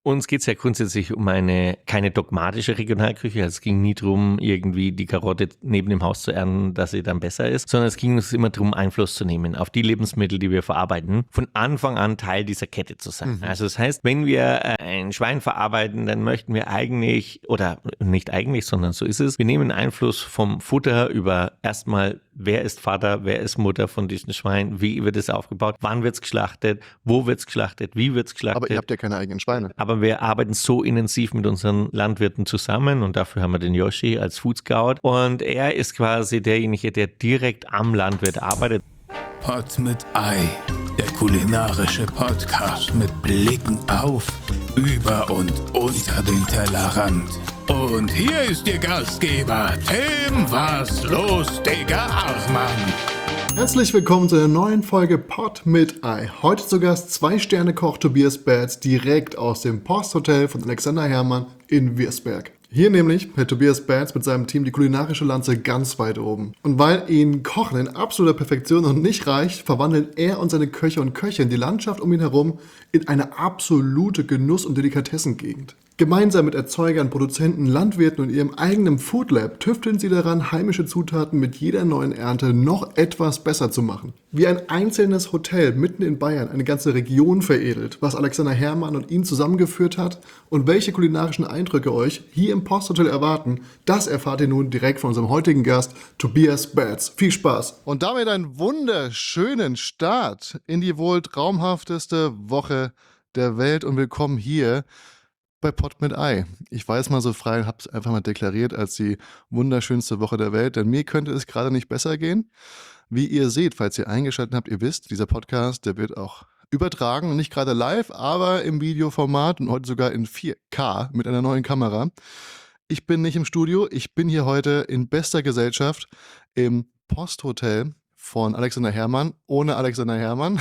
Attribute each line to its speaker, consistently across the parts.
Speaker 1: uns geht es ja grundsätzlich um keine dogmatische Regionalküche. Also es ging nie darum, irgendwie die Karotte neben dem Haus zu ernten, dass sie dann besser ist, sondern es ging uns immer darum, Einfluss zu nehmen auf die Lebensmittel, die wir verarbeiten, von Anfang an Teil dieser Kette zu sein. Also das heißt, wenn wir ein Schwein verarbeiten, dann möchten wir eigentlich, oder nicht eigentlich, sondern so ist es, wir nehmen Einfluss vom Futter über erstmal, wer ist Vater, wer ist Mutter von diesem Schwein, wie wird es aufgebaut, wann wird es geschlachtet, wo wird es geschlachtet, wie wird es geschlachtet.
Speaker 2: Aber ihr habt ja keine eigenen Schweine.
Speaker 1: Aber wir arbeiten so intensiv mit unseren Landwirten zusammen und dafür haben wir den Yoshi als Food Scout und er ist quasi derjenige, der direkt am Landwirt arbeitet.
Speaker 3: Pod mit Ei, der kulinarische Podcast mit Blicken auf, über und unter den Tellerrand. Und hier ist Ihr Gastgeber, Tim Was los, Digga Hartmann.
Speaker 2: Herzlich willkommen zu einer neuen Folge Pod mit Ei. Heute zu Gast 2-Sterne-Koch Tobias Batz direkt aus dem Posthotel von Alexander Herrmann in Wirsberg. Hier nämlich hält Tobias Batz mit seinem Team die kulinarische Lanze ganz weit oben. Und weil ihnen Kochen in absoluter Perfektion noch nicht reicht, verwandeln er und seine Köche und Köchinnen die Landschaft um ihn herum in eine absolute Genuss- und Delikatessengegend. Gemeinsam mit Erzeugern, Produzenten, Landwirten und ihrem eigenen Food Lab tüfteln sie daran, heimische Zutaten mit jeder neuen Ernte noch etwas besser zu machen. Wie ein einzelnes Hotel mitten in Bayern eine ganze Region veredelt, was Alexander Herrmann und ihn zusammengeführt hat und welche kulinarischen Eindrücke euch hier im Posthotel erwarten, das erfahrt ihr nun direkt von unserem heutigen Gast Tobias Batz. Viel Spaß! Und damit einen wunderschönen Start in die wohl traumhafteste Woche der Welt und willkommen hier bei Pod mit Ei. Ich weiß mal so frei und habe es einfach mal deklariert als die wunderschönste Woche der Welt, denn mir könnte es gerade nicht besser gehen. Wie ihr seht, falls ihr eingeschaltet habt, ihr wisst, dieser Podcast, der wird auch übertragen, nicht gerade live, aber im Videoformat und heute sogar in 4K mit einer neuen Kamera. Ich bin nicht im Studio, ich bin hier heute in bester Gesellschaft im Posthotel von Alexander Herrmann, ohne Alexander Herrmann.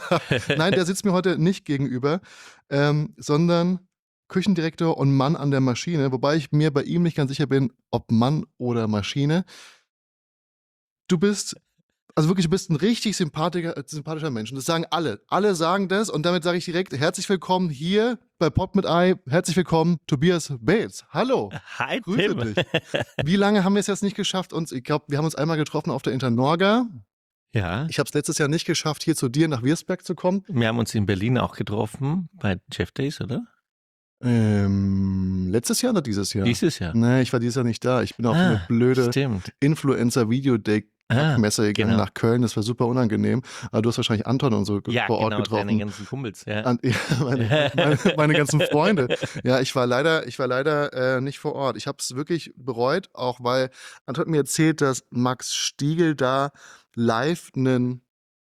Speaker 2: Nein, der sitzt mir heute nicht gegenüber, sondern Küchendirektor und Mann an der Maschine, wobei ich mir bei ihm nicht ganz sicher bin, ob Mann oder Maschine. Du bist ein richtig sympathischer Mensch und das sagen alle. Alle sagen das und damit sage ich direkt herzlich willkommen hier bei Pod mit Ei. Herzlich willkommen, Tobias Batz. Hallo.
Speaker 1: Hi,
Speaker 2: Grüße
Speaker 1: Tim.
Speaker 2: dich. Wie lange haben wir es jetzt nicht geschafft? Ich glaube, wir haben uns einmal getroffen auf der Internorga.
Speaker 1: Ja,
Speaker 2: Ich habe es letztes Jahr nicht geschafft, hier zu dir nach Wirsberg zu kommen.
Speaker 1: wir haben uns in Berlin auch getroffen bei Jeff Days, oder?
Speaker 2: Letztes Jahr oder dieses Jahr?
Speaker 1: Dieses Jahr.
Speaker 2: Nee, ich war dieses Jahr nicht da. Ich bin auf eine blöde
Speaker 1: Stimmt.
Speaker 2: Influencer-Video-Day-Messe gegangen
Speaker 1: genau.
Speaker 2: nach Köln. Das war super unangenehm. Aber du hast wahrscheinlich Anton und so
Speaker 1: Ja,
Speaker 2: vor Ort
Speaker 1: genau,
Speaker 2: getroffen.
Speaker 1: deine ganzen Kumpels. Ja.
Speaker 2: Meine ganzen Freunde. Ja, ich war leider nicht vor Ort. Ich habe es wirklich bereut, auch weil Anton hat mir erzählt, dass Max Stiegl da live einen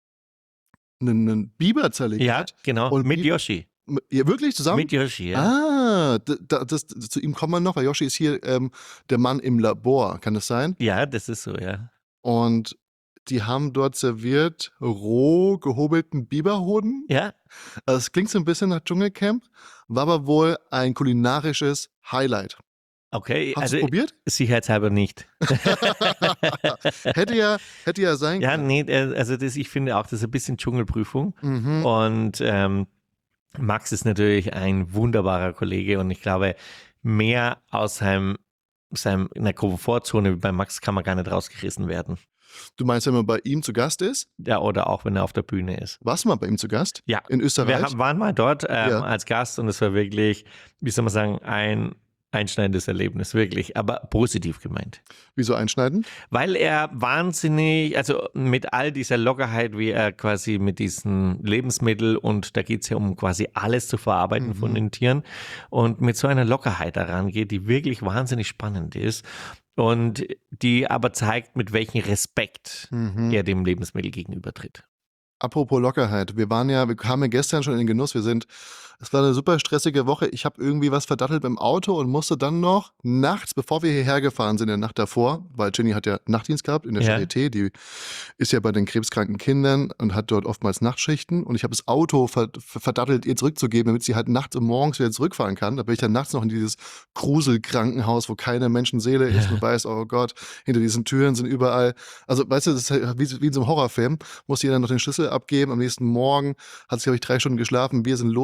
Speaker 2: Biber zerlegt
Speaker 1: Ja,
Speaker 2: hat.
Speaker 1: genau,
Speaker 2: Und
Speaker 1: mit Yoshi.
Speaker 2: Ja, wirklich zusammen?
Speaker 1: Mit Yoshi, ja.
Speaker 2: Zu ihm kommen wir noch, weil Yoshi ist hier der Mann im Labor, kann das sein?
Speaker 1: Ja, das ist so, ja.
Speaker 2: Und die haben dort serviert roh gehobelten Biberhoden.
Speaker 1: Ja,
Speaker 2: Also es klingt so ein bisschen nach Dschungelcamp, war aber wohl ein kulinarisches Highlight.
Speaker 1: okay.
Speaker 2: Hast
Speaker 1: Also
Speaker 2: du probiert?
Speaker 1: sicherheitshalber nicht.
Speaker 2: Hätte ja sein
Speaker 1: Ja,
Speaker 2: können.
Speaker 1: nee, also ich finde auch, das ist ein bisschen Dschungelprüfung.
Speaker 2: Mhm.
Speaker 1: Und Max ist natürlich ein wunderbarer Kollege und ich glaube, mehr aus seiner Komfortzone wie bei Max kann man gar nicht rausgerissen werden.
Speaker 2: Du meinst, wenn man bei ihm zu Gast ist?
Speaker 1: Ja, oder auch wenn er auf der Bühne ist.
Speaker 2: Warst du mal bei ihm zu Gast?
Speaker 1: Ja.
Speaker 2: In Österreich?
Speaker 1: Wir waren mal dort
Speaker 2: Ja.
Speaker 1: als Gast und es war wirklich, wie soll man sagen, ein einschneidendes Erlebnis, wirklich, aber positiv gemeint.
Speaker 2: Wieso einschneiden?
Speaker 1: Weil er wahnsinnig, also mit all dieser Lockerheit, wie er quasi mit diesen Lebensmitteln und da geht es ja um quasi alles zu verarbeiten von den Tieren und mit so einer Lockerheit daran geht, die wirklich wahnsinnig spannend ist und die aber zeigt, mit welchem Respekt er dem Lebensmittel gegenübertritt.
Speaker 2: Apropos Lockerheit, wir kamen ja gestern schon in den Genuss, es war eine super stressige Woche, ich habe irgendwie was verdattelt im Auto und musste dann noch nachts, bevor wir hierher gefahren sind, in der Nacht davor, weil Jenny hat ja Nachtdienst gehabt in der
Speaker 1: Ja.
Speaker 2: Charité, die ist ja bei den krebskranken Kindern und hat dort oftmals Nachtschichten und ich habe das Auto verdattelt, ihr zurückzugeben, damit sie halt nachts und morgens wieder zurückfahren kann. Da bin ich dann nachts noch in dieses Gruselkrankenhaus, wo keine Menschenseele ist und weiß, oh Gott, hinter diesen Türen sind überall, also weißt du, das ist halt wie in so einem Horrorfilm, musste ihr dann noch den Schlüssel abgeben, am nächsten Morgen hat sie, glaube ich, 3 Stunden geschlafen, wir sind losgebrettert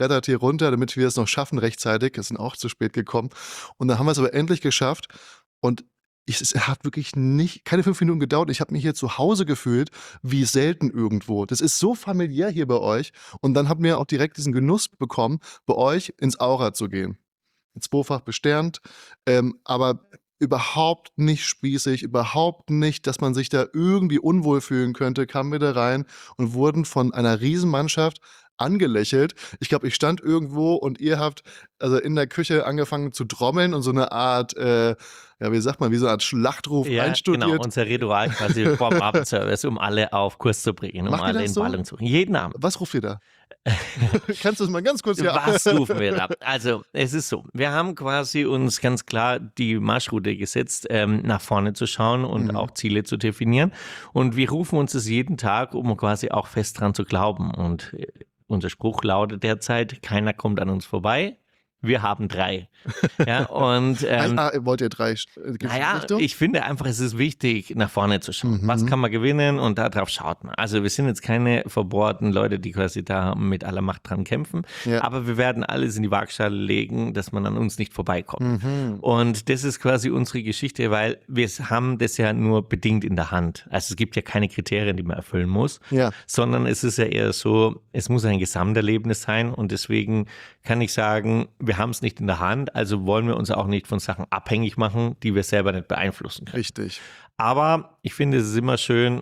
Speaker 2: klettert hier runter, damit wir es noch schaffen rechtzeitig. Wir sind auch zu spät gekommen. Und dann haben wir es aber endlich geschafft. Und es hat wirklich keine 5 Minuten gedauert. Ich habe mich hier zu Hause gefühlt, wie selten irgendwo. Das ist so familiär hier bei euch. Und dann haben wir auch direkt diesen Genuss bekommen, bei euch ins Aura zu gehen. Zweifach besternt, aber überhaupt nicht spießig, überhaupt nicht, dass man sich da irgendwie unwohl fühlen könnte, kamen wir da rein und wurden von einer Riesenmannschaft angelächelt. Ich glaube, ich stand irgendwo und ihr habt also in der Küche angefangen zu trommeln und so eine Art, wie sagt man, wie so eine Art Schlachtruf einstudiert.
Speaker 1: Genau, unser Ritual quasi vor dem Abendservice, um alle auf Kurs zu bringen, um alle in Ballung zu bringen. Jeden Abend.
Speaker 2: Was ruft ihr da? Kannst du es mal ganz kurz hier
Speaker 1: Was rufen wir da? Also, es ist so, wir haben quasi uns ganz klar die Marschroute gesetzt, nach vorne zu schauen und auch Ziele zu definieren. Und wir rufen uns das jeden Tag, um quasi auch fest dran zu glauben. Und unser Spruch lautet derzeit, keiner kommt an uns vorbei. Wir haben 3. Ja, und
Speaker 2: wollt ihr 3?
Speaker 1: Naja, ich finde einfach, es ist wichtig, nach vorne zu schauen. Was kann man gewinnen und darauf schaut man. Also wir sind jetzt keine verbohrten Leute, die quasi da mit aller Macht dran kämpfen, aber wir werden alles in die Waagschale legen, dass man an uns nicht vorbeikommt. Und das ist quasi unsere Geschichte, weil wir haben das ja nur bedingt in der Hand. Also es gibt ja keine Kriterien, die man erfüllen muss, sondern es ist ja eher so, es muss ein Gesamterlebnis sein und deswegen kann ich sagen, wir haben es nicht in der Hand, also wollen wir uns auch nicht von Sachen abhängig machen, die wir selber nicht beeinflussen können.
Speaker 2: Richtig.
Speaker 1: Aber ich finde, es ist immer schön,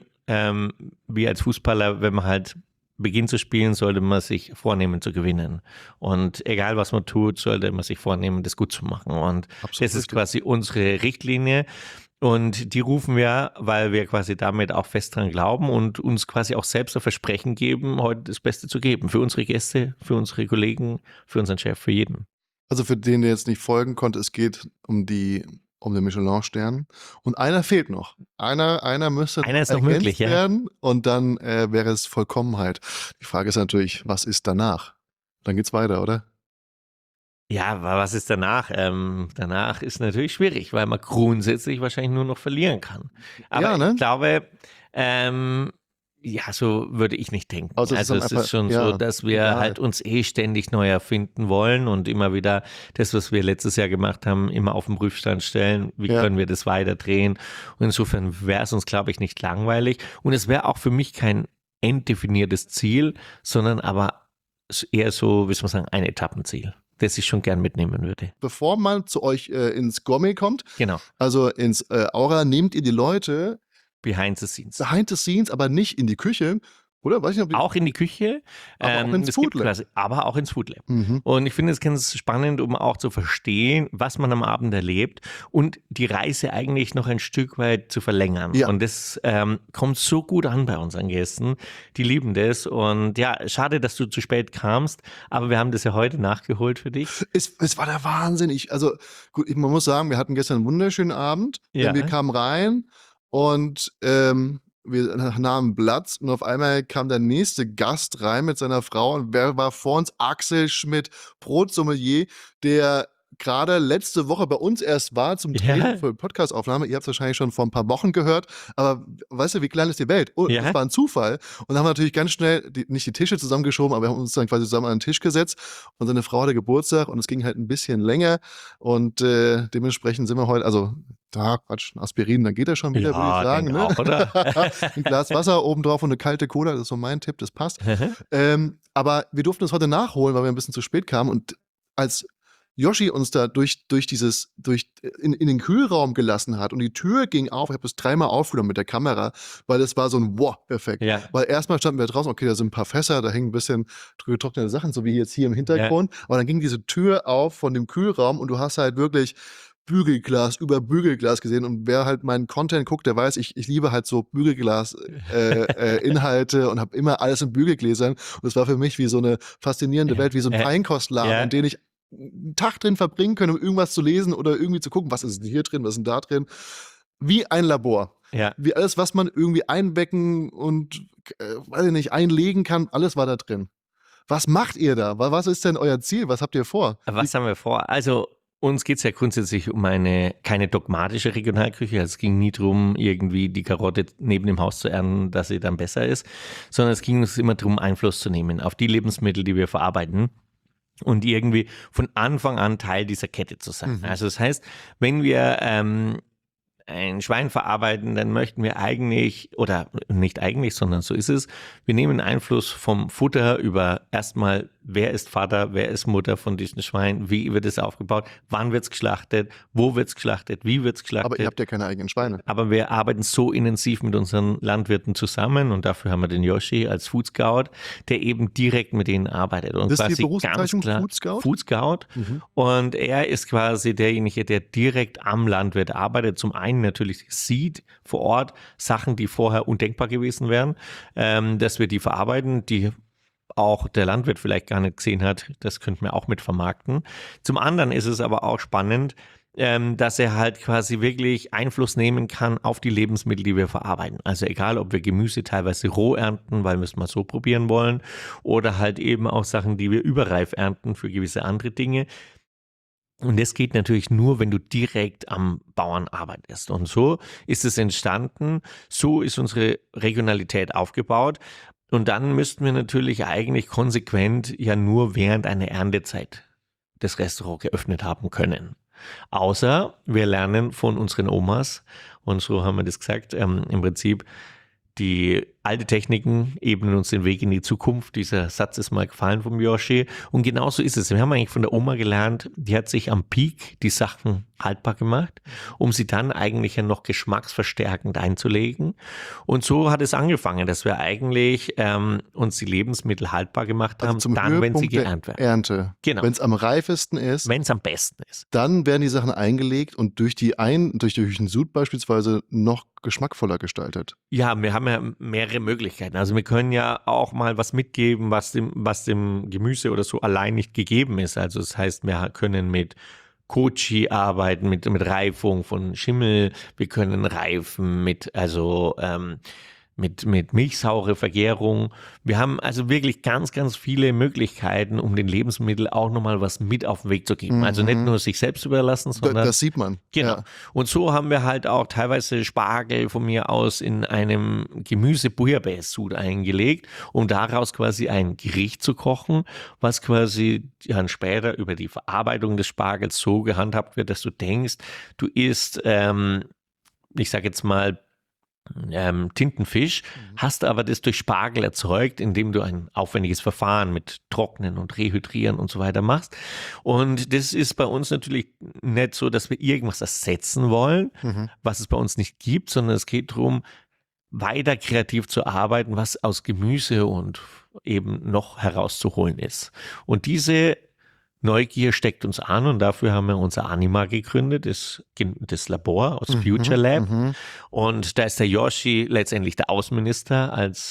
Speaker 1: wie als Fußballer, wenn man halt beginnt zu spielen, sollte man sich vornehmen zu gewinnen. Und egal, was man tut, sollte man sich vornehmen, das gut zu machen. Und das ist quasi unsere Richtlinie. Und die rufen wir, weil wir quasi damit auch fest dran glauben und uns quasi auch selbst ein Versprechen geben, heute das Beste zu geben. Für unsere Gäste, für unsere Kollegen, für unseren Chef, für jeden.
Speaker 2: Also für den, der jetzt nicht folgen konnte, es geht um den Michelin-Stern. Und einer fehlt noch. Einer müsste
Speaker 1: ist noch möglich,
Speaker 2: werden und dann wäre es Vollkommenheit. Die Frage ist natürlich, was ist danach? Dann geht's weiter, oder?
Speaker 1: Ja, aber was ist danach? Danach ist natürlich schwierig, weil man grundsätzlich wahrscheinlich nur noch verlieren kann. Aber ich glaube, so würde ich nicht denken. Also es ist schon so, dass wir halt uns ständig neu erfinden wollen und immer wieder das, was wir letztes Jahr gemacht haben, immer auf den Prüfstand stellen. Wie können wir das weiterdrehen? Und insofern wäre es uns, glaube ich, nicht langweilig. Und es wäre auch für mich kein enddefiniertes Ziel, sondern aber eher so, wie soll man sagen, ein Etappenziel, das ich schon gern mitnehmen würde.
Speaker 2: Bevor man zu euch ins Gourmet kommt,
Speaker 1: genau,
Speaker 2: also ins Aura, nehmt ihr die Leute
Speaker 1: Behind the scenes.
Speaker 2: Behind the scenes, aber nicht in die Küche, oder? Weiß nicht, ob
Speaker 1: auch in die Küche,
Speaker 2: aber auch ins Food Lab.
Speaker 1: Aber auch ins Food Lab. Und ich finde es ganz spannend, um auch zu verstehen, was man am Abend erlebt und die Reise eigentlich noch ein Stück weit zu verlängern. Ja. Und das kommt so gut an bei unseren Gästen. Die lieben das. Und ja, schade, dass du zu spät kamst, aber wir haben das ja heute nachgeholt für dich.
Speaker 2: Es war der Wahnsinn. Man muss sagen, wir hatten gestern einen wunderschönen Abend.
Speaker 1: Ja.
Speaker 2: Wir kamen rein und wir nahmen Platz und auf einmal kam der nächste Gast rein mit seiner Frau und wer war vor uns? Axel Schmidt, Brotsommelier, der gerade letzte Woche bei uns erst war zum Training für Podcast-Aufnahme. Ihr habt es wahrscheinlich schon vor ein paar Wochen gehört, aber weißt du, wie klein ist die Welt? Oh, das war ein Zufall. Und dann haben wir natürlich ganz schnell nicht die Tische zusammengeschoben, aber wir haben uns dann quasi zusammen an den Tisch gesetzt und seine Frau hatte Geburtstag und es ging halt ein bisschen länger und dementsprechend sind wir heute, Aspirin, dann geht er schon wieder, würde ich sagen. Ne?
Speaker 1: Auch, oder?
Speaker 2: Ein Glas Wasser obendrauf und eine kalte Cola, das ist so mein Tipp, das passt. Aber wir durften es heute nachholen, weil wir ein bisschen zu spät kamen und als Yoshi uns da in den Kühlraum gelassen hat und die Tür ging auf, ich habe es 3-mal aufgenommen mit der Kamera, weil das war so ein Wow-Effekt. Ja. Weil erstmal standen wir draußen, okay, da sind ein paar Fässer, da hängen ein bisschen getrocknete Sachen, so wie jetzt hier im Hintergrund, aber dann ging diese Tür auf von dem Kühlraum und du hast halt wirklich Bügelglas über Bügelglas gesehen und wer halt meinen Content guckt, der weiß, ich liebe halt so Bügelglas-Inhalte und habe immer alles in Bügelgläsern und das war für mich wie so eine faszinierende Welt, wie so ein Feinkostladen, in den ich einen Tag drin verbringen können, um irgendwas zu lesen oder irgendwie zu gucken, was ist denn hier drin, was ist denn da drin. Wie ein Labor.
Speaker 1: Ja.
Speaker 2: Wie alles, was man irgendwie einbecken und, einlegen kann, alles war da drin. Was macht ihr da? Was ist denn euer Ziel? Was habt ihr vor?
Speaker 1: Was haben wir vor? Also, uns geht es ja grundsätzlich um keine dogmatische Regionalküche. Also es ging nie darum, irgendwie die Karotte neben dem Haus zu ernten, dass sie dann besser ist, sondern es ging uns immer darum, Einfluss zu nehmen auf die Lebensmittel, die wir verarbeiten. und irgendwie von Anfang an Teil dieser Kette zu sein. Also das heißt, wenn wir ein Schwein verarbeiten, dann möchten wir eigentlich, oder nicht eigentlich, sondern so ist es, wir nehmen Einfluss vom Futter über erstmal, wer ist Vater, wer ist Mutter von diesem Schwein, wie wird es aufgebaut, wann wird es geschlachtet, wo wird es geschlachtet, wie wird es geschlachtet.
Speaker 2: Aber ihr habt ja keine eigenen Schweine.
Speaker 1: Aber wir arbeiten so intensiv mit unseren Landwirten zusammen und dafür haben wir den Yoshi als Food Scout, der eben direkt mit denen arbeitet. Und
Speaker 2: Das ist die
Speaker 1: quasi
Speaker 2: Berufsbezeichnung Food Scout?
Speaker 1: Food Scout. Und er ist quasi derjenige, der direkt am Landwirt arbeitet. Zum einen natürlich sieht vor Ort Sachen, die vorher undenkbar gewesen wären, dass wir die verarbeiten, die auch der Landwirt vielleicht gar nicht gesehen hat. Das könnten wir auch mit vermarkten. Zum anderen ist es aber auch spannend, dass er halt quasi wirklich Einfluss nehmen kann auf die Lebensmittel, die wir verarbeiten. Also egal, ob wir Gemüse teilweise roh ernten, weil wir es mal so probieren wollen, oder halt eben auch Sachen, die wir überreif ernten für gewisse andere Dinge. Und das geht natürlich nur, wenn du direkt am Bauern arbeitest. Und so ist es entstanden, so ist unsere Regionalität aufgebaut. Und dann müssten wir natürlich eigentlich konsequent ja nur während einer Erntezeit das Restaurant geöffnet haben können. Außer wir lernen von unseren Omas, und so haben wir das gesagt, im Prinzip die alte Techniken ebnen uns den Weg in die Zukunft. Dieser Satz ist mal gefallen vom Yoshi. Und genauso ist es. Wir haben eigentlich von der Oma gelernt, die hat sich am Peak die Sachen haltbar gemacht, um sie dann eigentlich ja noch geschmacksverstärkend einzulegen. Und so hat es angefangen, dass wir eigentlich uns die Lebensmittel haltbar gemacht haben,
Speaker 2: zum
Speaker 1: dann, wenn sie
Speaker 2: Höhepunkt der
Speaker 1: geerntet werden.
Speaker 2: Ernte.
Speaker 1: Genau.
Speaker 2: Wenn es am reifesten ist,
Speaker 1: Wenn es am besten ist.
Speaker 2: dann werden die Sachen eingelegt und durch den Sud beispielsweise noch geschmackvoller gestaltet.
Speaker 1: Ja, wir haben ja mehrere Möglichkeiten. Also wir können ja auch mal was mitgeben, was dem Gemüse oder so allein nicht gegeben ist. Also das heißt, wir können mit Kochi arbeiten, mit Reifung von Schimmel. Wir können reifen mit milchsaure Vergärung. Wir haben also wirklich ganz, ganz viele Möglichkeiten, um den Lebensmitteln auch nochmal was mit auf den Weg zu geben. Also nicht nur sich selbst überlassen, sondern...
Speaker 2: Das sieht man.
Speaker 1: Genau.
Speaker 2: Ja.
Speaker 1: Und so haben wir halt auch teilweise Spargel von mir aus in einem Gemüse-Bouillabaisse-Sud eingelegt, um daraus quasi ein Gericht zu kochen, was quasi dann später über die Verarbeitung des Spargels so gehandhabt wird, dass du denkst, du isst, ich sage jetzt mal, Tintenfisch, hast aber das durch Spargel erzeugt, indem du ein aufwendiges Verfahren mit Trocknen und Rehydrieren und so weiter machst. Und das ist bei uns natürlich nicht so, dass wir irgendwas ersetzen wollen, was es bei uns nicht gibt, sondern es geht darum, weiter kreativ zu arbeiten, was aus Gemüse und eben noch herauszuholen ist. Und diese Neugier steckt uns an und dafür haben wir unser Anima gegründet, das Labor aus Future Lab. Und da ist der Yoshi letztendlich der Außenminister als,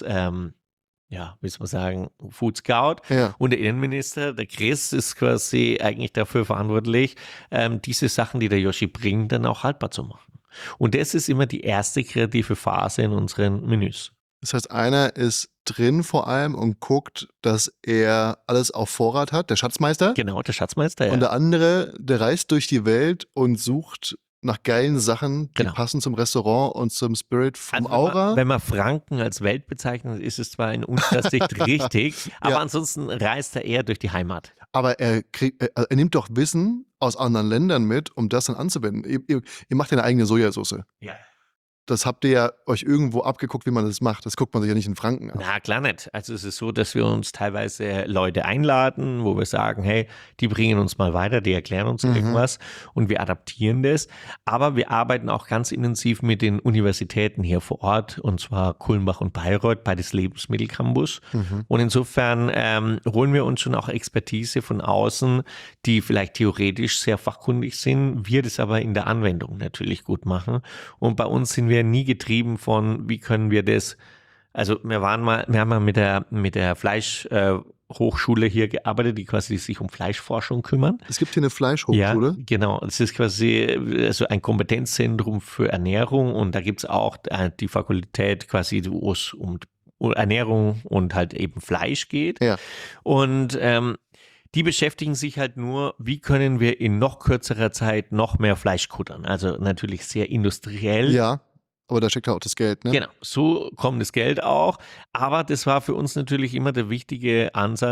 Speaker 1: wie soll man sagen, Food Scout.
Speaker 2: Ja.
Speaker 1: Und der Innenminister, der Chris, ist quasi eigentlich dafür verantwortlich, diese Sachen, die der Yoshi bringt, dann auch haltbar zu machen. Und das ist immer die erste kreative Phase in unseren Menüs.
Speaker 2: Das heißt, einer ist drin vor allem und guckt, dass er alles auf Vorrat hat, der Schatzmeister.
Speaker 1: Genau, der Schatzmeister, ja.
Speaker 2: Und der andere, der reist durch die Welt und sucht nach geilen Sachen, die
Speaker 1: Genau.
Speaker 2: passen zum Restaurant und zum Spirit vom
Speaker 1: Also
Speaker 2: Aura.
Speaker 1: wenn man Franken als Welt bezeichnet, ist es zwar in unserer Sicht richtig, aber
Speaker 2: Ja.
Speaker 1: ansonsten reist er eher durch die Heimat.
Speaker 2: Aber er nimmt doch Wissen aus anderen Ländern mit, um das dann anzuwenden. Ihr macht ja eine eigene Sojasauce.
Speaker 1: Ja.
Speaker 2: Das habt ihr ja euch irgendwo abgeguckt, wie man das macht. Das guckt man sich ja nicht in Franken an.
Speaker 1: Na, klar nicht. Also es ist so, dass wir uns teilweise Leute einladen, wo wir sagen, hey, die bringen uns mal weiter, die erklären uns irgendwas und wir adaptieren das. Aber wir arbeiten auch ganz intensiv mit den Universitäten hier vor Ort, und zwar Kulmbach und Bayreuth, beides Lebensmittelcampus. Und insofern holen wir uns schon auch Expertise von außen, die vielleicht theoretisch sehr fachkundig sind, wir das aber in der Anwendung natürlich gut machen. Und bei uns sind wir nie getrieben von, wie können wir das, also wir haben mal mit der Fleischhochschule hier gearbeitet, die quasi sich um Fleischforschung kümmern.
Speaker 2: Es gibt hier eine Fleischhochschule.
Speaker 1: Ja, genau. Es ist quasi also ein Kompetenzzentrum für Ernährung und da gibt es auch die Fakultät quasi, wo es um Ernährung und halt eben Fleisch geht.
Speaker 2: Ja.
Speaker 1: Und die beschäftigen sich halt nur, wie können wir in noch kürzerer Zeit noch mehr Fleisch kuttern. Also natürlich sehr industriell.
Speaker 2: Ja, aber da steckt ja auch das Geld, ne?
Speaker 1: Genau, so kommt das Geld auch. Aber das war für uns natürlich immer der wichtige Ansatz,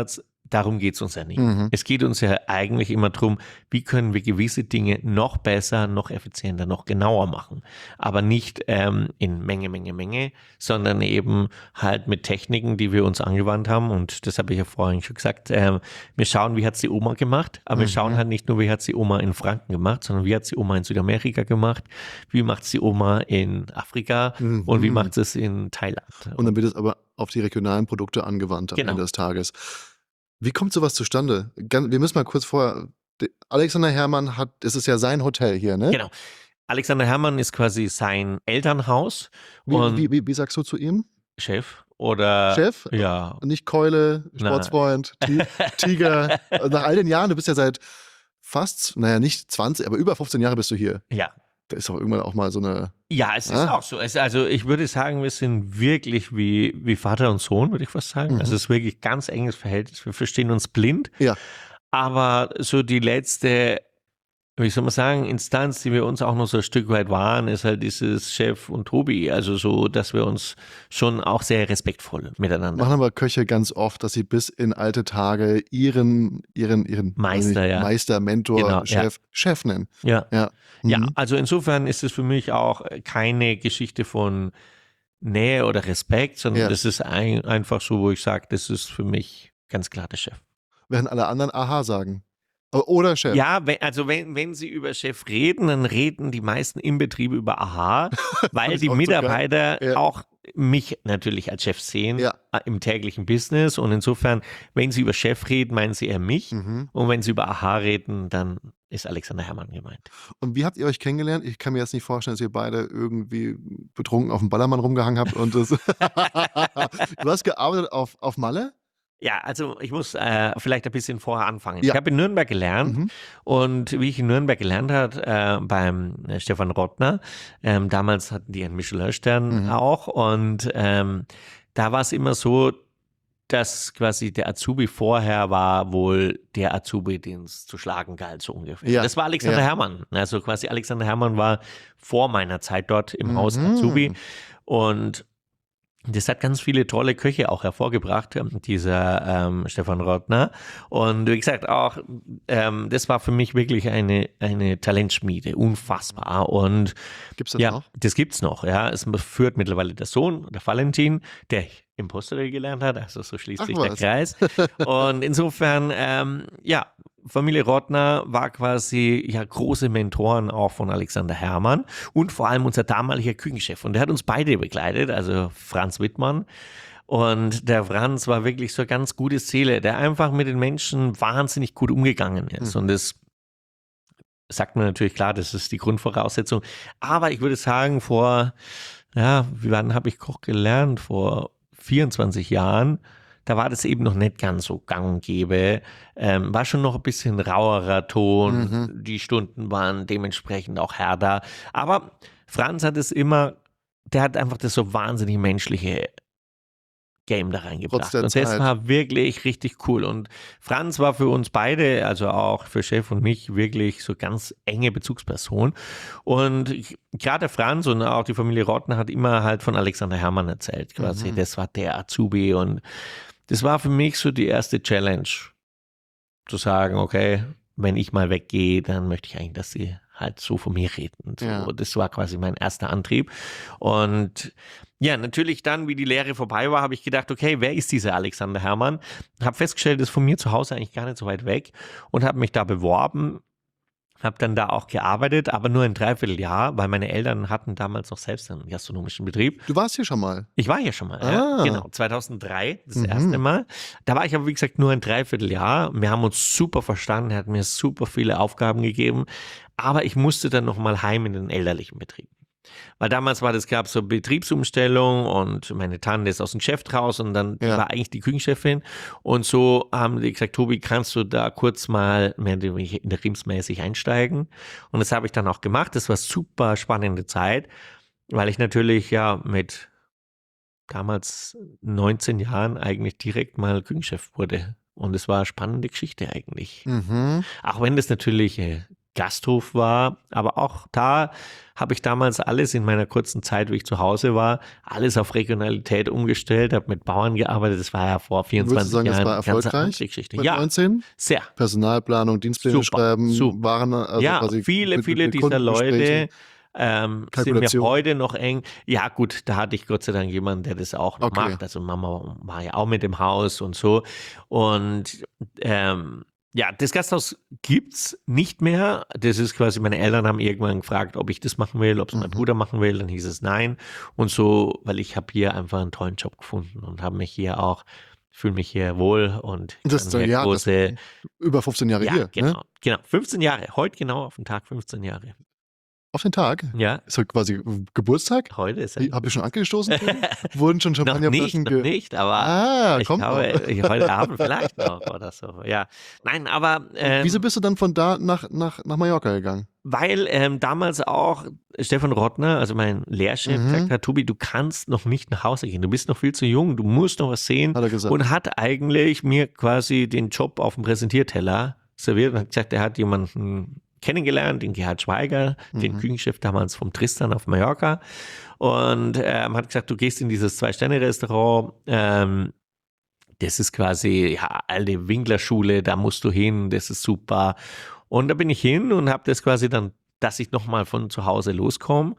Speaker 1: darum geht es uns ja nicht. Es geht uns ja eigentlich immer darum, wie können wir gewisse Dinge noch besser, noch effizienter, noch genauer machen. Aber nicht in Menge, sondern eben halt mit Techniken, die wir uns angewandt haben. Und das habe ich ja vorhin schon gesagt. Wir schauen, wie hat es die Oma gemacht, aber wir schauen halt nicht nur, wie hat es die Oma in Franken gemacht, sondern wie hat es die Oma in Südamerika gemacht, wie macht es die Oma in Afrika und wie macht es in Thailand.
Speaker 2: Und dann wird es aber auf die regionalen Produkte angewandt am Ende des Tages. Wie kommt sowas zustande? Wir müssen mal kurz vorher, Alexander Herrmann es ist ja sein Hotel hier, ne?
Speaker 1: Genau. Alexander Herrmann ist quasi sein Elternhaus.
Speaker 2: Wie sagst du zu ihm?
Speaker 1: Chef oder?
Speaker 2: Chef?
Speaker 1: Ja.
Speaker 2: Nicht Keule, Sportsfreund, Tiger. Nach all den Jahren, du bist ja seit fast, nicht 20, aber über 15 Jahre bist du hier.
Speaker 1: Ja.
Speaker 2: Da ist auch irgendwann auch mal so eine...
Speaker 1: Ja, es ist auch so. Also ich würde sagen, wir sind wirklich wie Vater und Sohn, würde ich fast sagen. Also es ist wirklich ganz enges Verhältnis. Wir verstehen uns blind.
Speaker 2: Ja.
Speaker 1: Aber so die letzte, wie soll man sagen, Instanz, die wir uns auch noch so ein Stück weit waren, ist halt dieses Chef und Tobi. Also so, dass wir uns schon auch sehr respektvoll miteinander.
Speaker 2: Machen aber Köche ganz oft, dass sie bis in alte Tage ihren
Speaker 1: Meister,
Speaker 2: Meister, Mentor,
Speaker 1: Genau,
Speaker 2: Chef nennen.
Speaker 1: Ja.
Speaker 2: Ja.
Speaker 1: Ja, also insofern ist es für mich auch keine Geschichte von Nähe oder Respekt, sondern das ist einfach so, wo ich sage, das ist für mich ganz klar der Chef.
Speaker 2: Während alle anderen Aha sagen. Oder Chef.
Speaker 1: Ja, wenn sie über Chef reden, dann reden die meisten im Betrieb über Aha, weil die Mitarbeiter auch mich natürlich als Chef sehen im täglichen Business. Und insofern, wenn sie über Chef reden, meinen sie eher mich. Und wenn sie über Aha reden, dann ist Alexander Herrmann gemeint.
Speaker 2: Und wie habt ihr euch kennengelernt? Ich kann mir jetzt nicht vorstellen, dass ihr beide irgendwie betrunken auf dem Ballermann rumgehangen habt. Und das Du hast gearbeitet auf Malle?
Speaker 1: Ja, also ich muss vielleicht ein bisschen vorher anfangen. Ich habe in Nürnberg gelernt und wie ich in Nürnberg gelernt habe, beim Stefan Rottner, damals hatten die einen Michelin-Stern auch und da war es immer so, dass quasi der Azubi vorher war wohl der Azubi, den es zu schlagen galt, so ungefähr. Ja. Das war Alexander Herrmann. Also quasi Alexander Herrmann war vor meiner Zeit dort im Haus Azubi und das hat ganz viele tolle Köche auch hervorgebracht, dieser Stefan Rottner. Und wie gesagt, auch das war für mich wirklich eine Talentschmiede, unfassbar. Und
Speaker 2: gibt's das noch?
Speaker 1: Das gibt's noch, ja. Es führt mittlerweile der Sohn, der Valentin, der im Posterl gelernt hat, also so schließt sich der Kreis. Und insofern, Familie Rottner war quasi große Mentoren auch von Alexander Herrmann und vor allem unser damaliger Küchenchef. Und der hat uns beide begleitet, also Franz Wittmann. Und der Franz war wirklich so eine ganz gute Seele, der einfach mit den Menschen wahnsinnig gut umgegangen ist. Und das sagt man natürlich klar, das ist die Grundvoraussetzung. Aber ich würde sagen, wann habe ich Koch gelernt? Vor 24 Jahren. Da war das eben noch nicht ganz so gang und gäbe. War schon noch ein bisschen rauerer Ton. Die Stunden waren dementsprechend auch härter. Aber Franz hat der hat einfach das so wahnsinnig menschliche Game da reingebracht. Und das war wirklich richtig cool. Und Franz war für uns beide, also auch für Chef und mich, wirklich so ganz enge Bezugsperson. Und gerade Franz und auch die Familie Rottner hat immer halt von Alexander Herrmann erzählt. Quasi, das war der Azubi und das war für mich so die erste Challenge, zu sagen, okay, wenn ich mal weggehe, dann möchte ich eigentlich, dass sie halt so von mir reden. So, das war quasi mein erster Antrieb. Und ja, natürlich dann, wie die Lehre vorbei war, habe ich gedacht, okay, wer ist dieser Alexander Herrmann? Habe festgestellt, das ist von mir zu Hause eigentlich gar nicht so weit weg und habe mich da beworben. Habe dann da auch gearbeitet, aber nur ein Dreivierteljahr, weil meine Eltern hatten damals noch selbst einen gastronomischen Betrieb.
Speaker 2: Du warst hier schon mal?
Speaker 1: Ich war hier schon mal, ja. Genau, 2003, das erste Mal. Da war ich aber, wie gesagt, nur ein Dreivierteljahr. Wir haben uns super verstanden, er hat mir super viele Aufgaben gegeben, aber ich musste dann nochmal heim in den elterlichen Betrieb. Weil damals gab es so Betriebsumstellung und meine Tante ist aus dem Geschäft raus und dann war eigentlich die Küchenchefin. Und so haben die gesagt, Tobi, kannst du da kurz mal interimsmäßig einsteigen? Und das habe ich dann auch gemacht. Das war super spannende Zeit, weil ich natürlich mit damals 19 Jahren eigentlich direkt mal Küchenchef wurde. Und es war eine spannende Geschichte eigentlich. Auch wenn das natürlich Gasthof war, aber auch da habe ich damals alles in meiner kurzen Zeit, wie ich zu Hause war, alles auf Regionalität umgestellt, habe mit Bauern gearbeitet. Das war ja vor 24
Speaker 2: Würdest du sagen,
Speaker 1: Jahren
Speaker 2: das war
Speaker 1: eine ganz andere
Speaker 2: erfolgreich
Speaker 1: Geschichte.
Speaker 2: mit
Speaker 1: Ja,
Speaker 2: 19?
Speaker 1: sehr.
Speaker 2: Personalplanung, Dienstpläne
Speaker 1: Super,
Speaker 2: schreiben,
Speaker 1: super.
Speaker 2: Waren, also
Speaker 1: Ja,
Speaker 2: quasi
Speaker 1: viele dieser
Speaker 2: Kundengesprächen,
Speaker 1: Leute sind mir
Speaker 2: Kalkulation.
Speaker 1: heute noch eng. Ja gut, da hatte ich Gott sei Dank jemanden, der das auch noch
Speaker 2: Okay.
Speaker 1: macht. Also Mama war ja auch mit im Haus und so. Und ja, das Gasthaus gibt's nicht mehr. Das ist quasi, meine Eltern haben irgendwann gefragt, ob ich das machen will, ob es mein Bruder machen will. Dann hieß es nein. Und so, weil ich habe hier einfach einen tollen Job gefunden und habe mich hier auch, fühle mich hier wohl und
Speaker 2: Das,
Speaker 1: kann hier
Speaker 2: ja,
Speaker 1: große,
Speaker 2: über 15 Jahre
Speaker 1: ja,
Speaker 2: hier,
Speaker 1: genau,
Speaker 2: ne?
Speaker 1: genau, 15 Jahre, heute genau auf den Tag 15 Jahre.
Speaker 2: Auf den Tag.
Speaker 1: Ja,
Speaker 2: Ist heute quasi Geburtstag?
Speaker 1: heute ist
Speaker 2: Habe ich schon angestoßen? Wurden schon
Speaker 1: noch
Speaker 2: Champagnerflaschen
Speaker 1: nicht, aber ich
Speaker 2: kommt
Speaker 1: glaube,
Speaker 2: noch.
Speaker 1: heute Abend vielleicht noch oder so. Ja, nein, aber
Speaker 2: Wieso bist du dann von da nach Mallorca gegangen?
Speaker 1: weil damals auch Stefan Rottner, also mein Lehrchef, gesagt hat, Tobi, du kannst noch nicht nach Hause gehen, du bist noch viel zu jung, du musst noch was sehen.
Speaker 2: Hat er gesagt.
Speaker 1: Und hat eigentlich mir quasi den Job auf dem Präsentierteller serviert und hat gesagt, er hat jemanden kennengelernt, den Gerhard Schweiger, den Küchenchef damals vom Tristan auf Mallorca, und hat gesagt, du gehst in dieses 2-Sterne-Restaurant, das ist quasi, ja, alte Winklerschule, da musst du hin, das ist super. Und da bin ich hin und habe das quasi dann, dass ich nochmal von zu Hause loskomme.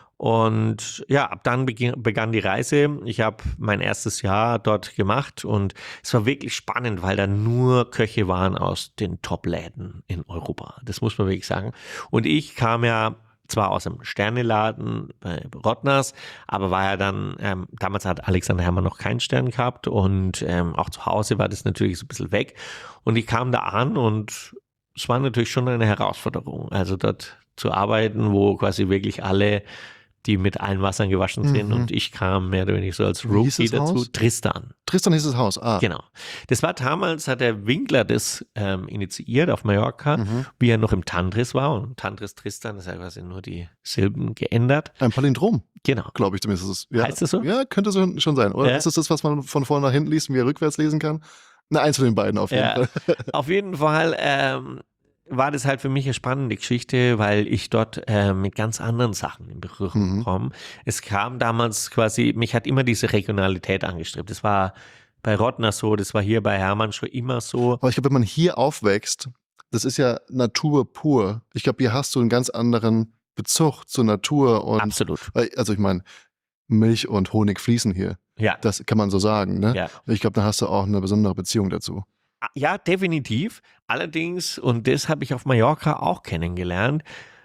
Speaker 1: Und ja, ab dann begann die Reise. Ich habe mein erstes Jahr dort gemacht und es war wirklich spannend, weil da nur Köche waren aus den Top-Läden in Europa. Das muss man wirklich sagen. Und ich kam ja zwar aus einem Sterneladen bei Rottners, aber war ja dann, damals hat Alexander Herrmann noch keinen Stern gehabt und auch zu Hause war das natürlich so ein bisschen weg. Und ich kam da an und es war natürlich schon eine Herausforderung, also dort zu arbeiten, wo quasi wirklich alle, die mit allen Wassern gewaschen sind, und ich kam mehr oder weniger so als
Speaker 2: Wie hieß
Speaker 1: Rookie
Speaker 2: das
Speaker 1: dazu.
Speaker 2: Haus?
Speaker 1: Tristan.
Speaker 2: Tristan hieß das Haus.
Speaker 1: Genau. Das war damals, hat der Winkler das initiiert auf Mallorca, wie er noch im Tantris war. Und Tantris, Tristan, das ist ja quasi nur die Silben geändert.
Speaker 2: Ein Palindrom,
Speaker 1: Genau.
Speaker 2: glaube ich zumindest. Ist es. Ja.
Speaker 1: Heißt das so?
Speaker 2: Ja, könnte so schon sein. Oder
Speaker 1: Ja.
Speaker 2: ist es das, was man von vorne nach hinten liest und wie er rückwärts lesen kann? Na, eins von den beiden auf jeden
Speaker 1: Ja.
Speaker 2: Fall.
Speaker 1: Auf jeden Fall war das halt für mich eine spannende Geschichte, weil ich dort mit ganz anderen Sachen in Berührung komme. Es kam damals quasi, mich hat immer diese Regionalität angestrebt. Das war bei Rottner so, das war hier bei Hermann schon immer so.
Speaker 2: Aber ich glaube, wenn man hier aufwächst, das ist ja Natur pur. Ich glaube, hier hast du einen ganz anderen Bezug zur Natur. Und
Speaker 1: Absolut.
Speaker 2: Also ich meine, Milch und Honig fließen hier.
Speaker 1: Ja.
Speaker 2: Das kann man so sagen. Ne?
Speaker 1: Ja.
Speaker 2: Ich glaube, da hast du auch eine besondere Beziehung dazu.
Speaker 1: Ja, definitiv. Allerdings, und das habe ich auf Mallorca auch kennengelernt,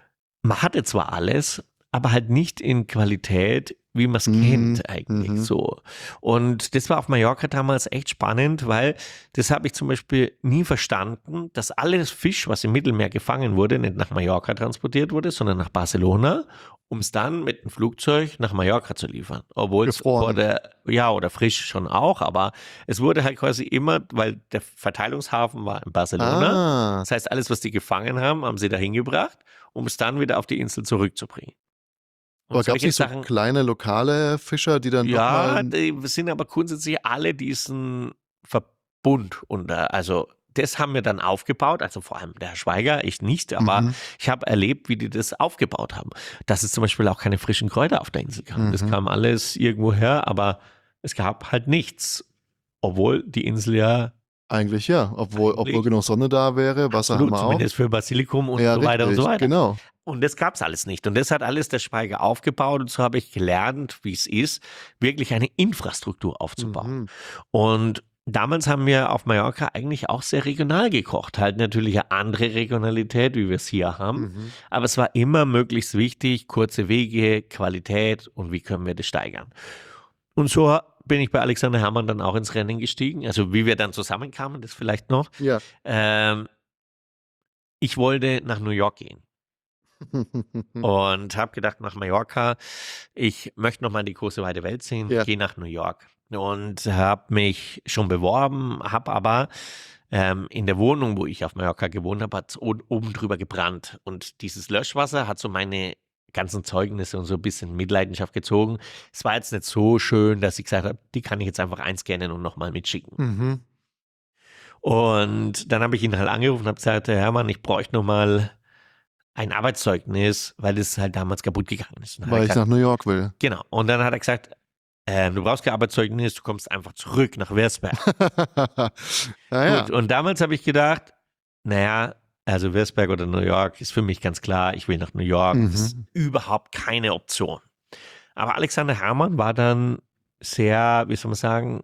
Speaker 1: man hatte zwar alles, aber halt nicht in Qualität, wie man es kennt eigentlich so. Und das war auf Mallorca damals echt spannend, weil das habe ich zum Beispiel nie verstanden, dass alles Fisch, was im Mittelmeer gefangen wurde, nicht nach Mallorca transportiert wurde, sondern nach Barcelona, um es dann mit dem Flugzeug nach Mallorca zu liefern. Obwohl es
Speaker 2: Gefroren.
Speaker 1: oder frisch schon auch, aber es wurde halt quasi immer, weil der Verteilungshafen war in Barcelona. Das heißt, alles, was die gefangen haben, haben sie dahin gebracht, um es dann wieder auf die Insel zurückzubringen. Und
Speaker 2: Aber gab es
Speaker 1: solche
Speaker 2: nicht so kleine lokale Fischer, die dann
Speaker 1: ja,
Speaker 2: doch mal...
Speaker 1: die sind aber grundsätzlich alle diesen Verbund unter, also das haben wir dann aufgebaut, also vor allem der Herr Schweiger, ich nicht, aber ich habe erlebt, wie die das aufgebaut haben. Dass es zum Beispiel auch keine frischen Kräuter auf der Insel kam. Das kam alles irgendwo her, aber es gab halt nichts. Obwohl die Insel ja
Speaker 2: Eigentlich ja, obwohl genug Sonne da wäre, Wasser haben wir auch.
Speaker 1: zumindest für Basilikum und
Speaker 2: Ja,
Speaker 1: so weiter und so
Speaker 2: richtig,
Speaker 1: weiter.
Speaker 2: genau.
Speaker 1: Und das gab es alles nicht. Und das hat alles der Schweiger aufgebaut. Und so habe ich gelernt, wie es ist, wirklich eine Infrastruktur aufzubauen. Und damals haben wir auf Mallorca eigentlich auch sehr regional gekocht. Halt natürlich eine andere Regionalität, wie wir es hier haben. Aber es war immer möglichst wichtig, kurze Wege, Qualität und wie können wir das steigern. Und so bin ich bei Alexander Herrmann dann auch ins Rennen gestiegen. Also wie wir dann zusammenkamen, das vielleicht noch.
Speaker 2: Ja.
Speaker 1: Ich wollte nach New York gehen. Und habe gedacht, nach Mallorca, ich möchte nochmal die große weite Welt sehen, gehe nach New York. Und habe mich schon beworben, habe aber in der Wohnung, wo ich auf Mallorca gewohnt habe, hat es oben drüber gebrannt. Und dieses Löschwasser hat so meine ganzen Zeugnisse und so ein bisschen Mitleidenschaft gezogen. Es war jetzt nicht so schön, dass ich gesagt habe, die kann ich jetzt einfach einscannen und nochmal mitschicken. Und dann habe ich ihn halt angerufen und habe gesagt, Herr Herrmann, ich bräuchte nochmal ein Arbeitszeugnis, weil das halt damals kaputt gegangen ist.
Speaker 2: Weil ich nach New York will.
Speaker 1: Genau. Und dann hat er gesagt, du brauchst kein Arbeitszeugnis, du kommst einfach zurück nach Versberg.
Speaker 2: Ja.
Speaker 1: Gut, und damals habe ich gedacht, naja, also Versberg oder New York ist für mich ganz klar, ich will nach New York. Das ist überhaupt keine Option. Aber Alexander Herrmann war dann sehr, wie soll man sagen,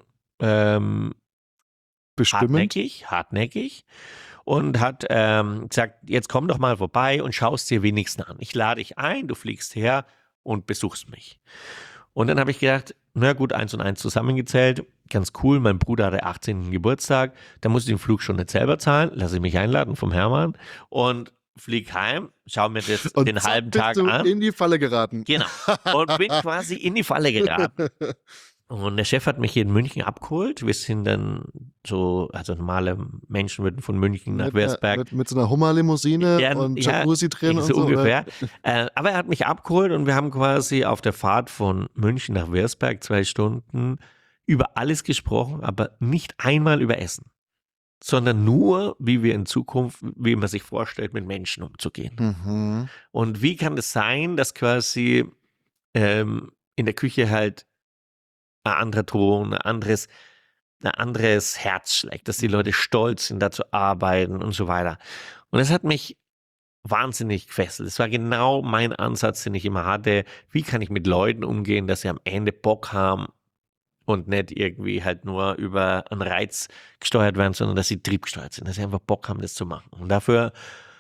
Speaker 2: Bestimmend.
Speaker 1: hartnäckig und hat gesagt, jetzt komm doch mal vorbei und schaust dir wenigstens an. Ich lade dich ein, du fliegst her und besuchst mich. Und dann habe ich gedacht, na gut, 1 und 1 zusammengezählt, ganz cool, mein Bruder hatte 18. Geburtstag, da muss ich den Flug schon nicht selber zahlen, lasse ich mich einladen vom Hermann und flieg heim, schau mir das
Speaker 2: Und
Speaker 1: den halben
Speaker 2: bist
Speaker 1: Tag
Speaker 2: du
Speaker 1: an.
Speaker 2: in die Falle geraten.
Speaker 1: Genau. Und bin quasi in die Falle geraten. Und der Chef hat mich hier in München abgeholt. Wir sind dann so, also normale Menschen würden von München nach Versberg.
Speaker 2: Mit so einer Hummerlimousine und Jacuzzi drin und
Speaker 1: so
Speaker 2: so.
Speaker 1: ungefähr. Aber er hat mich abgeholt und wir haben quasi auf der Fahrt von München nach Versberg 2 Stunden über alles gesprochen, aber nicht einmal über Essen, sondern nur, wie wir in Zukunft, wie man sich vorstellt, mit Menschen umzugehen. Und wie kann es sein, dass quasi in der Küche halt ein anderer Ton, ein anderes Herz schlägt, dass die Leute stolz sind, da zu arbeiten und so weiter. Und das hat mich wahnsinnig gefesselt. Es war genau mein Ansatz, den ich immer hatte. Wie kann ich mit Leuten umgehen, dass sie am Ende Bock haben und nicht irgendwie halt nur über einen Reiz gesteuert werden, sondern dass sie triebgesteuert sind, dass sie einfach Bock haben, das zu machen. Und dafür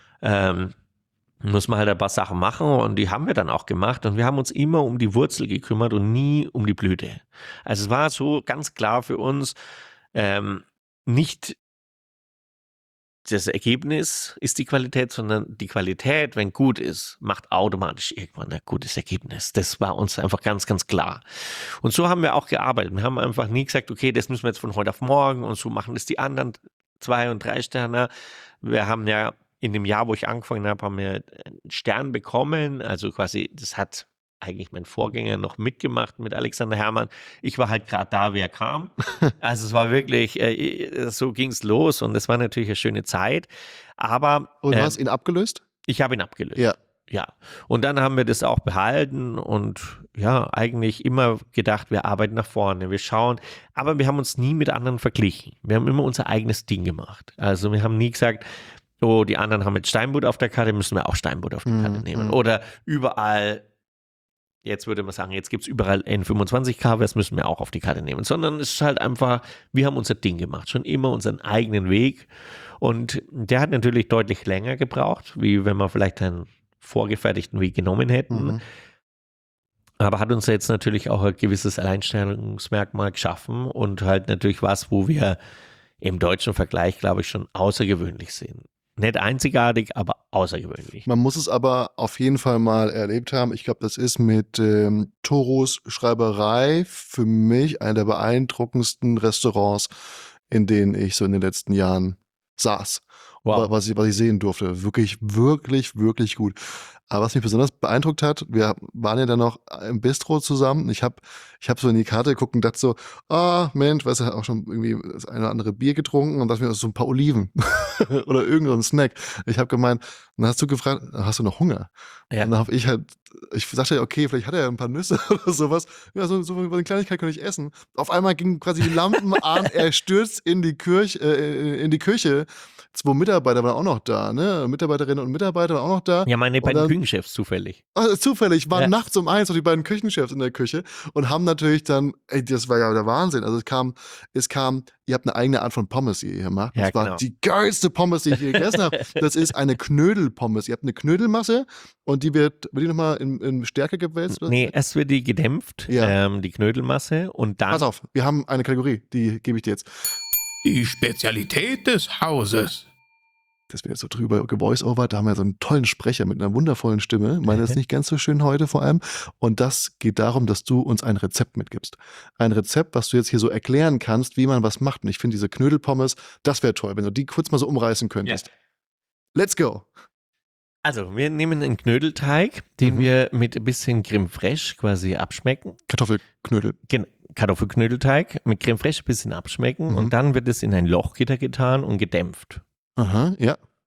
Speaker 1: muss man halt ein paar Sachen machen und die haben wir dann auch gemacht und wir haben uns immer um die Wurzel gekümmert und nie um die Blüte. Also es war so ganz klar für uns, nicht das Ergebnis ist die Qualität, sondern die Qualität, wenn gut ist, macht automatisch irgendwann ein gutes Ergebnis. Das war uns einfach ganz, ganz klar. Und so haben wir auch gearbeitet. Wir haben einfach nie gesagt, okay, das müssen wir jetzt von heute auf morgen und so machen das die anderen 2 und 3 Sterne. Wir haben ja in dem Jahr, wo ich angefangen habe, haben wir einen Stern bekommen. Also quasi, das hat eigentlich mein Vorgänger noch mitgemacht mit Alexander Herrmann. Ich war halt gerade da, wie er kam. Also es war wirklich, so ging es los und es war natürlich eine schöne Zeit. Aber
Speaker 2: Und du hast ihn abgelöst?
Speaker 1: Ich habe ihn abgelöst.
Speaker 2: Ja.
Speaker 1: Ja. Und dann haben wir das auch behalten und ja, eigentlich immer gedacht, wir arbeiten nach vorne, wir schauen. Aber wir haben uns nie mit anderen verglichen. Wir haben immer unser eigenes Ding gemacht. Also wir haben nie gesagt, oh, die anderen haben jetzt Steinbutt auf der Karte, müssen wir auch Steinbutt auf die Karte nehmen. Oder überall, jetzt würde man sagen, jetzt gibt es überall N25K, das müssen wir auch auf die Karte nehmen. Sondern es ist halt einfach, wir haben unser Ding gemacht, schon immer unseren eigenen Weg. Und der hat natürlich deutlich länger gebraucht, wie wenn wir vielleicht einen vorgefertigten Weg genommen hätten. Aber hat uns jetzt natürlich auch ein gewisses Alleinstellungsmerkmal geschaffen und halt natürlich was, wo wir im deutschen Vergleich, glaube ich, schon außergewöhnlich sind. Nicht einzigartig, aber außergewöhnlich.
Speaker 2: Man muss es aber auf jeden Fall mal erlebt haben. Ich glaube, das ist mit Toros Schreiberei für mich einer der beeindruckendsten Restaurants, in denen ich so in den letzten Jahren saß.
Speaker 1: Wow.
Speaker 2: Was ich sehen durfte. Wirklich, wirklich, wirklich gut. Aber was mich besonders beeindruckt hat, wir waren ja dann noch im Bistro zusammen. Ich hab so in die Karte geguckt und dachte so, Mensch, weißt du, auch schon irgendwie das eine oder andere Bier getrunken und dachte mir, so ein paar Oliven oder irgendein Snack. Ich habe gemeint, dann hast du gefragt, hast du noch Hunger?
Speaker 1: Ja.
Speaker 2: Und dann habe ich sagte, okay, vielleicht hat er ja ein paar Nüsse oder sowas. Ja, so eine Kleinigkeit kann ich essen. Auf einmal gingen quasi die Lampen an, er stürzt in die Küche. 2 Mitarbeiter waren auch noch da, ne? Mitarbeiterinnen und Mitarbeiter waren auch noch da.
Speaker 1: Ja, meine beiden Küchenchefs zufällig.
Speaker 2: Zufällig waren nachts um 1 noch die beiden Küchenchefs in der Küche und haben natürlich dann, das war ja der Wahnsinn. Also es kam, ihr habt eine eigene Art von Pommes, die ihr hier macht. Das war die geilste Pommes, die ich je gegessen habe. Das ist eine Knödelpommes. Ihr habt eine Knödelmasse und wird die nochmal in Stärke gewälzt? Oder?
Speaker 1: Nee, erst wird die gedämpft, die Knödelmasse und dann...
Speaker 2: Pass auf, wir haben eine Kategorie, die gebe ich dir jetzt.
Speaker 3: Die Spezialität des Hauses.
Speaker 2: Das wird jetzt so drüber gevoice-over, da haben wir so einen tollen Sprecher mit einer wundervollen Stimme. Meine ist nicht ganz so schön heute vor allem. Und das geht darum, dass du uns ein Rezept mitgibst. Ein Rezept, was du jetzt hier so erklären kannst, wie man was macht. Und ich finde diese Knödelpommes, das wäre toll, wenn du die kurz mal so umreißen könntest. Let's go!
Speaker 1: Also, wir nehmen einen Knödelteig, den wir mit ein bisschen Creme Fraiche quasi abschmecken.
Speaker 2: Kartoffelknödel.
Speaker 1: Kartoffelknödelteig mit Creme Fraiche ein bisschen abschmecken und dann wird es in ein Lochgitter getan und gedämpft.
Speaker 2: Aha, ja.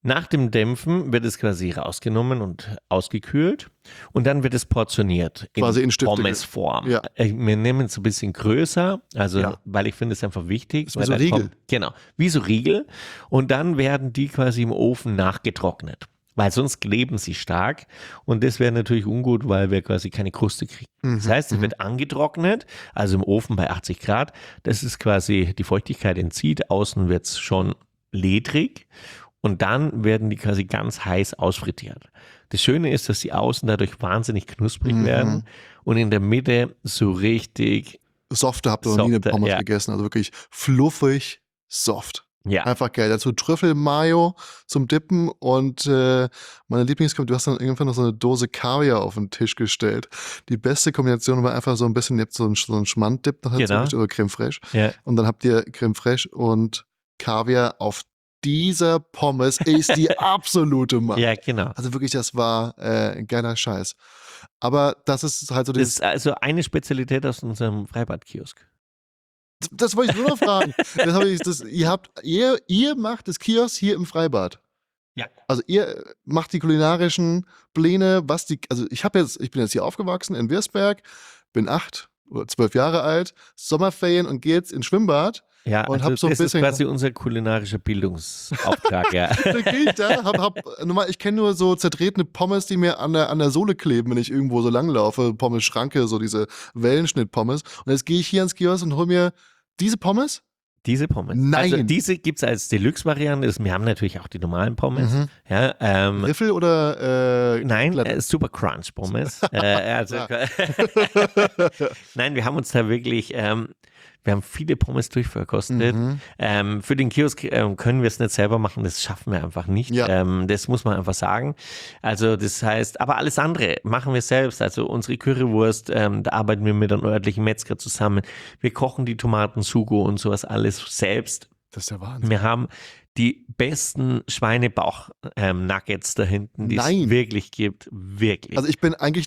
Speaker 1: Nach dem Dämpfen wird es quasi rausgenommen und ausgekühlt und dann wird es portioniert
Speaker 2: Quasi in Stifte.
Speaker 1: Pommesform.
Speaker 2: Ja.
Speaker 1: Wir nehmen es ein bisschen größer, also
Speaker 2: Ja.
Speaker 1: weil ich finde es einfach wichtig.
Speaker 2: Ist wie
Speaker 1: weil
Speaker 2: so
Speaker 1: da
Speaker 2: Riegel.
Speaker 1: Genau, wie so Riegel und dann werden die quasi im Ofen nachgetrocknet. Weil sonst kleben sie stark und das wäre natürlich ungut, weil wir quasi keine Kruste kriegen. Das heißt, es wird angetrocknet, also im Ofen bei 80 Grad. Das ist quasi die Feuchtigkeit entzieht, außen wird es schon ledrig und dann werden die quasi ganz heiß ausfrittiert. Das Schöne ist, dass die Außen dadurch wahnsinnig knusprig werden und in der Mitte so richtig,
Speaker 2: Softe habt ihr noch nie eine
Speaker 1: Softe,
Speaker 2: Pommes
Speaker 1: ja.
Speaker 2: gegessen, also wirklich fluffig, soft.
Speaker 1: ja,
Speaker 2: Einfach geil. Dazu Trüffel-Mayo zum Dippen und meine Lieblingskombi, du hast dann irgendwann noch so eine Dose Kaviar auf den Tisch gestellt. Die beste Kombination war einfach so ein bisschen, ihr habt so einen Schmand-Dip noch dazu,
Speaker 1: Genau.
Speaker 2: oder Creme Fraiche.
Speaker 1: ja.
Speaker 2: Und dann habt ihr Creme Fraiche und Kaviar auf dieser Pommes ist die absolute Macht.
Speaker 1: Ja, genau.
Speaker 2: Also wirklich, das war ein geiler Scheiß. Aber das ist halt so
Speaker 1: Das ist also eine Spezialität aus unserem Freibadkiosk.
Speaker 2: Das wollte ich nur noch fragen. Ihr macht das Kiosk hier im Freibad.
Speaker 1: Ja.
Speaker 2: Also ihr macht die kulinarischen Pläne, ich bin jetzt hier aufgewachsen in Wirsberg, bin 8 oder 12 Jahre alt, Sommerferien und gehe jetzt ins Schwimmbad.
Speaker 1: Ja,
Speaker 2: Und
Speaker 1: also
Speaker 2: hab so ein
Speaker 1: das
Speaker 2: bisschen-
Speaker 1: ist quasi unser kulinarischer Bildungsauftrag, ja.
Speaker 2: Dann gehe ich da, ich kenne nur so zertretene Pommes, die mir an der Sohle kleben, wenn ich irgendwo so langlaufe, Pommes-Schranke, so diese Wellenschnitt-Pommes. Und jetzt gehe ich hier ans Kiosk und hole mir diese Pommes.
Speaker 1: Diese Pommes.
Speaker 2: Nein.
Speaker 1: Also diese gibt es als Deluxe-Variante. Wir haben natürlich auch die normalen Pommes.
Speaker 2: Mhm.
Speaker 1: Ja,
Speaker 2: Riffel oder
Speaker 1: nein,
Speaker 2: Glatt?
Speaker 1: Super Crunch Pommes. Nein, wir haben uns da wirklich, wir haben viele Pommes durchverkostet. Für den Kiosk können wir es nicht selber machen, das schaffen wir einfach nicht.
Speaker 2: Ja.
Speaker 1: Das muss man einfach sagen. Also das heißt, aber alles andere machen wir selbst. Also unsere Currywurst, da arbeiten wir mit einem örtlichen Metzger zusammen. Wir kochen die Tomaten, Sugo und sowas alles selbst.
Speaker 2: Das ist der Wahnsinn.
Speaker 1: Wir haben die besten Schweinebauch-Nuggets da hinten, die
Speaker 2: Nein.
Speaker 1: es wirklich gibt. Wirklich.
Speaker 2: Also ich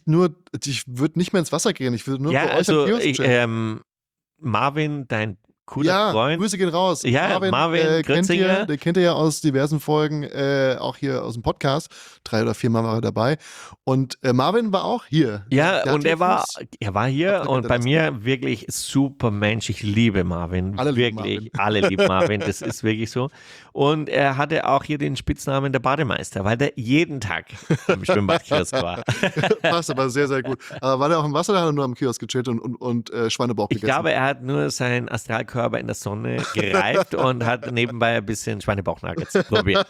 Speaker 2: würde nicht mehr ins Wasser gehen, ich würde nur
Speaker 1: ja,
Speaker 2: bei euch
Speaker 1: also
Speaker 2: am Kiosk chillen.
Speaker 1: Marvin, dein cooler
Speaker 2: Ja,
Speaker 1: Freund.
Speaker 2: Grüße gehen raus.
Speaker 1: Ja, Marvin Grötzinger.
Speaker 2: Den kennt ihr ja aus diversen Folgen, auch hier aus dem Podcast. 3 oder 4 Mal war er dabei. Und Marvin war auch hier.
Speaker 1: Ja,
Speaker 2: Der
Speaker 1: und
Speaker 2: hat
Speaker 1: er war
Speaker 2: Fuß-
Speaker 1: hier
Speaker 2: Habt ihr
Speaker 1: und bei
Speaker 2: das-
Speaker 1: mir wirklich super Mensch. Ich liebe Marvin.
Speaker 2: Alle lieben
Speaker 1: wirklich, alle lieben Marvin. Das ist wirklich so. Und er hatte auch hier den Spitznamen der Bademeister, weil der jeden Tag im Schwimmbadkiosk war.
Speaker 2: Passt aber sehr, sehr gut. Aber war der auch im Wasser oder hat er nur am Kiosk gechillt und Schweinebauch
Speaker 1: Ich
Speaker 2: gegessen?
Speaker 1: glaube, er hat nur seinen Astralkörper in der Sonne gereift und hat nebenbei ein bisschen Schweinebauchnuggets probiert.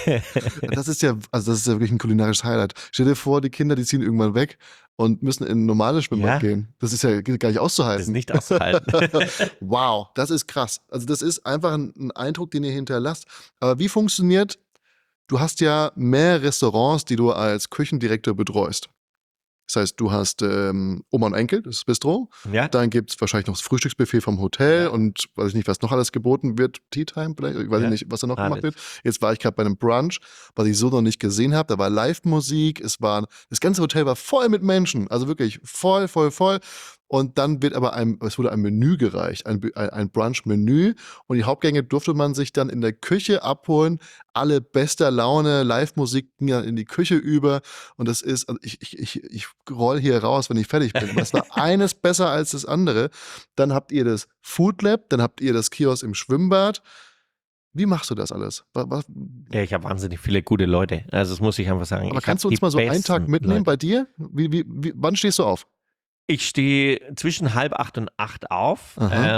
Speaker 2: Das ist ja wirklich ein kulinarisches Highlight. Stell dir vor, die Kinder, die ziehen irgendwann weg und müssen in ein normales Schwimmbad
Speaker 1: Ja.
Speaker 2: gehen. Das ist ja gar nicht
Speaker 1: Das ist
Speaker 2: auszuhalten.
Speaker 1: nicht auszuhalten.
Speaker 2: Wow, das ist krass. Also das ist einfach ein Eindruck, den ihr hinterlasst. Aber wie funktioniert, du hast ja mehr Restaurants, die du als Küchendirektor betreust. Das heißt, du hast Oma und Enkel, das ist Bistro.
Speaker 1: Ja,
Speaker 2: Dann gibt es wahrscheinlich noch das Frühstücksbuffet vom Hotel und weiß ich nicht, was noch alles geboten wird. Tea Time vielleicht, ich weiß
Speaker 1: Ja.
Speaker 2: nicht, was da noch
Speaker 1: Alles.
Speaker 2: gemacht wird. Jetzt war ich gerade bei einem Brunch, was ich so noch nicht gesehen habe. Da war Live-Musik, das ganze Hotel war voll mit Menschen, also wirklich voll, voll, voll. Und dann es wurde ein Menü gereicht, ein Brunch-Menü. Und die Hauptgänge durfte man sich dann in der Küche abholen. Alle bester Laune, Live-Musik ging dann in die Küche über. Und das ist, also ich roll hier raus, wenn ich fertig bin. Das war eines besser als das andere. Dann habt ihr das Food Lab, dann habt ihr das Kiosk im Schwimmbad. Wie machst du das alles?
Speaker 1: ja, ich habe wahnsinnig viele gute Leute. Also das muss ich einfach sagen.
Speaker 2: Aber
Speaker 1: Ich
Speaker 2: kannst du
Speaker 1: hab
Speaker 2: uns
Speaker 1: die
Speaker 2: mal so einen
Speaker 1: besten
Speaker 2: Tag mitnehmen
Speaker 1: Leute.
Speaker 2: bei dir? Wann stehst du auf?
Speaker 1: Ich stehe zwischen 7:30 und 8 auf.
Speaker 2: Aha.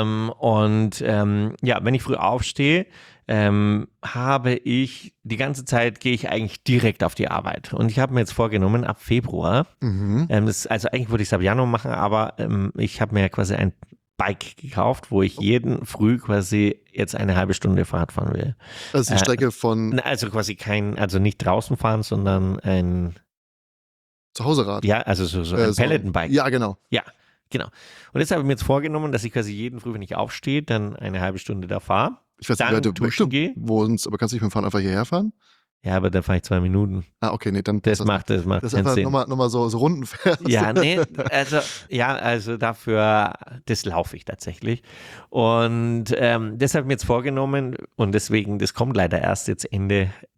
Speaker 1: Wenn ich früh aufstehe, habe ich die ganze Zeit, gehe ich eigentlich direkt auf die Arbeit. Und ich habe mir jetzt vorgenommen, ab Februar, also eigentlich wollte ich es ab Januar machen, aber ich habe mir quasi ein Bike gekauft, wo ich jeden früh quasi jetzt eine halbe Stunde Fahrrad fahren will.
Speaker 2: Das ist die Strecke von
Speaker 1: Also quasi also nicht draußen fahren, sondern ein,
Speaker 2: Zuhause-Rad.
Speaker 1: ja, also so ein Peloton-Bike.
Speaker 2: Ja, genau.
Speaker 1: Ja, genau. Und jetzt habe ich mir jetzt vorgenommen, dass ich quasi jeden früh, wenn ich aufstehe, dann eine halbe Stunde da fahre.
Speaker 2: Ich weiß
Speaker 1: Dann
Speaker 2: nicht, wer
Speaker 1: duschen gehe.
Speaker 2: aber kannst du nicht mit dem Fahren einfach hierher fahren?
Speaker 1: Ja, aber dann fahre ich 2 Minuten.
Speaker 2: Ah, okay, nee, dann
Speaker 1: Das macht
Speaker 2: das
Speaker 1: keinen
Speaker 2: einfach
Speaker 1: Sinn.
Speaker 2: nochmal so Runden fährst.
Speaker 1: Ja, nee, also dafür, das laufe ich tatsächlich. Und das habe ich mir jetzt vorgenommen und deswegen, das kommt leider erst jetzt Ende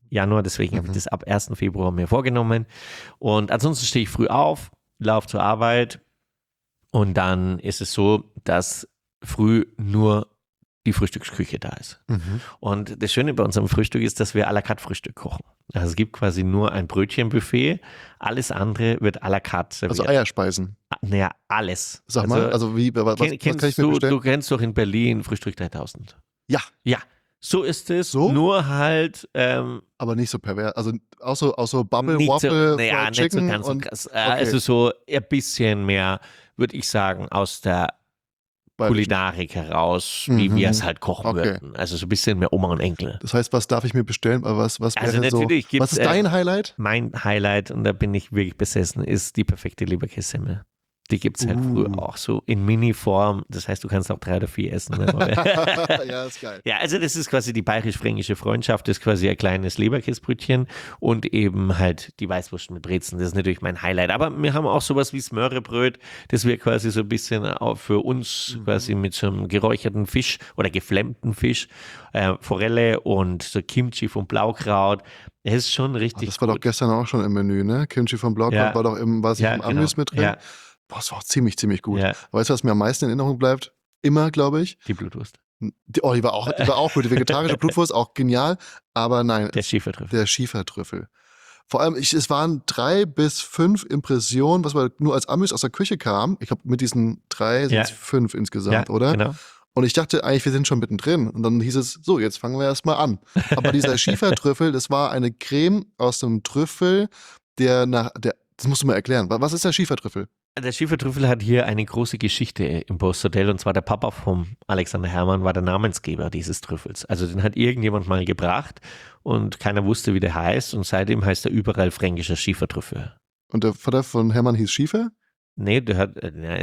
Speaker 1: Januar, deswegen habe ich das ab 1. Februar mir vorgenommen. Und ansonsten stehe ich früh auf, laufe zur Arbeit und dann ist es so, dass früh nur die Frühstücksküche da ist. Und das Schöne bei unserem Frühstück ist, dass wir à la carte Frühstück kochen. Also es gibt quasi nur ein Brötchenbuffet, alles andere wird à la carte serviert.
Speaker 2: Also Eierspeisen.
Speaker 1: Naja, alles.
Speaker 2: Sag mal, was kann ich mir bestellen?
Speaker 1: Du kennst doch in Berlin Frühstück 3000.
Speaker 2: Ja.
Speaker 1: Ja, so ist es,
Speaker 2: So?
Speaker 1: nur halt
Speaker 2: Aber nicht so pervers. Also auch so Bubble,
Speaker 1: nicht
Speaker 2: Waffle,
Speaker 1: so, naja,
Speaker 2: Fried
Speaker 1: nicht so
Speaker 2: Chicken
Speaker 1: ganz so
Speaker 2: und
Speaker 1: krass. Also so ein bisschen mehr, würde ich sagen, aus der Kulinarik heraus, wie wir es halt kochen würden. Also so ein bisschen mehr Oma und Enkel.
Speaker 2: Das heißt, was darf ich mir bestellen? Was
Speaker 1: Also
Speaker 2: wäre
Speaker 1: natürlich
Speaker 2: so,
Speaker 1: gibt's,
Speaker 2: was ist dein Highlight?
Speaker 1: Mein Highlight, und da bin ich wirklich besessen, ist die perfekte Leberkässemmel. Die gibt es halt früher auch so in Mini-Form. Das heißt, du kannst auch 3 oder 4 essen.
Speaker 2: Ja, ist geil.
Speaker 1: Ja, also das ist quasi die bayerisch-fränkische Freundschaft. Das ist quasi ein kleines Leberkäsbrötchen und eben halt die Weißwurst mit Brezen. Das ist natürlich mein Highlight. Aber wir haben auch sowas wie Smörrebröt. Das wir quasi so ein bisschen auch für uns quasi mit so einem geräucherten Fisch oder geflammten Fisch, Forelle und so Kimchi vom Blaukraut. Es ist schon richtig
Speaker 2: Das war doch gestern auch schon im Menü, ne? Kimchi vom Blaukraut war doch im Amüs mit drin.
Speaker 1: Ja.
Speaker 2: Boah, das war auch ziemlich gut.
Speaker 1: Ja.
Speaker 2: Weißt du, was mir am meisten in Erinnerung bleibt? Immer, glaube ich.
Speaker 1: Die Blutwurst.
Speaker 2: Die war auch gut. Die vegetarische Blutwurst, auch genial. Aber nein.
Speaker 1: Der Schiefertrüffel.
Speaker 2: Der Schiefertrüffel. Vor allem, es waren 3 bis 5 Impressionen, was nur als Amüs aus der Küche kam. Ich glaube, mit diesen 3 sind es 5 insgesamt, oder?
Speaker 1: Genau.
Speaker 2: Und ich dachte eigentlich, wir sind schon mittendrin. Und dann hieß es, so, jetzt fangen wir erstmal an. Aber dieser Schiefertrüffel, das war eine Creme aus dem Trüffel, das musst du mal erklären. Was ist der Schiefertrüffel?
Speaker 1: Der Schiefertrüffel hat hier eine große Geschichte im Posthotel, und zwar der Papa vom Alexander Herrmann war der Namensgeber dieses Trüffels. Also den hat irgendjemand mal gebracht und keiner wusste, wie der heißt, und seitdem heißt er überall fränkischer Schiefertrüffel.
Speaker 2: Und der Vater von Hermann hieß Schiefer?
Speaker 1: Nee, er hat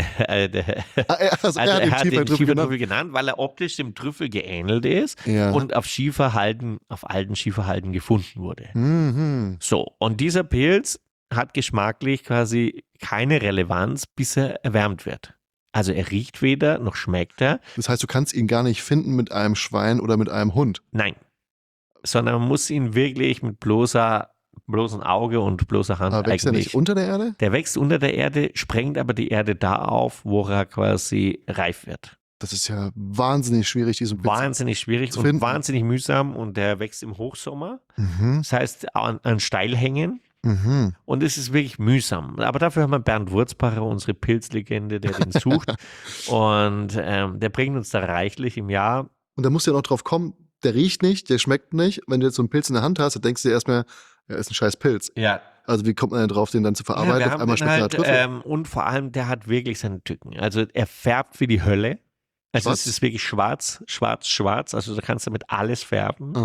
Speaker 1: den Schiefertrüffel genannt, weil er optisch dem Trüffel geähnelt ist und auf alten Schieferhalden gefunden wurde. So, und dieser Pilz hat geschmacklich quasi keine Relevanz, bis er erwärmt wird. Also er riecht weder, noch schmeckt er.
Speaker 2: Das heißt, du kannst ihn gar nicht finden mit einem Schwein oder mit einem Hund?
Speaker 1: Nein, sondern man muss ihn wirklich mit bloßem Auge und bloßer Hand
Speaker 2: Aber wächst er nicht unter der Erde?
Speaker 1: Der wächst unter der Erde, sprengt aber die Erde da auf, wo er quasi reif wird.
Speaker 2: Das ist ja wahnsinnig schwierig, diesen Pilz
Speaker 1: wahnsinnig schwierig
Speaker 2: zu
Speaker 1: und
Speaker 2: finden.
Speaker 1: Wahnsinnig mühsam, und der wächst im Hochsommer. Das heißt an Steilhängen. Und es ist wirklich mühsam. Aber dafür haben wir Bernd Wurzbacher, unsere Pilzlegende, der den sucht. Und der bringt uns da reichlich im Jahr.
Speaker 2: Und da musst du ja noch drauf kommen, der riecht nicht, der schmeckt nicht. Wenn du jetzt so einen Pilz in der Hand hast, dann denkst du dir erstmal, ja, ist ein scheiß Pilz.
Speaker 1: Ja.
Speaker 2: Also wie kommt man denn drauf, den dann zu verarbeiten?
Speaker 1: Ja,
Speaker 2: Einmal schmeckt Trüffel.
Speaker 1: und vor allem, der hat wirklich seine Tücken. Also er färbt wie die Hölle. Also es ist wirklich schwarz. Also da kannst du damit alles färben.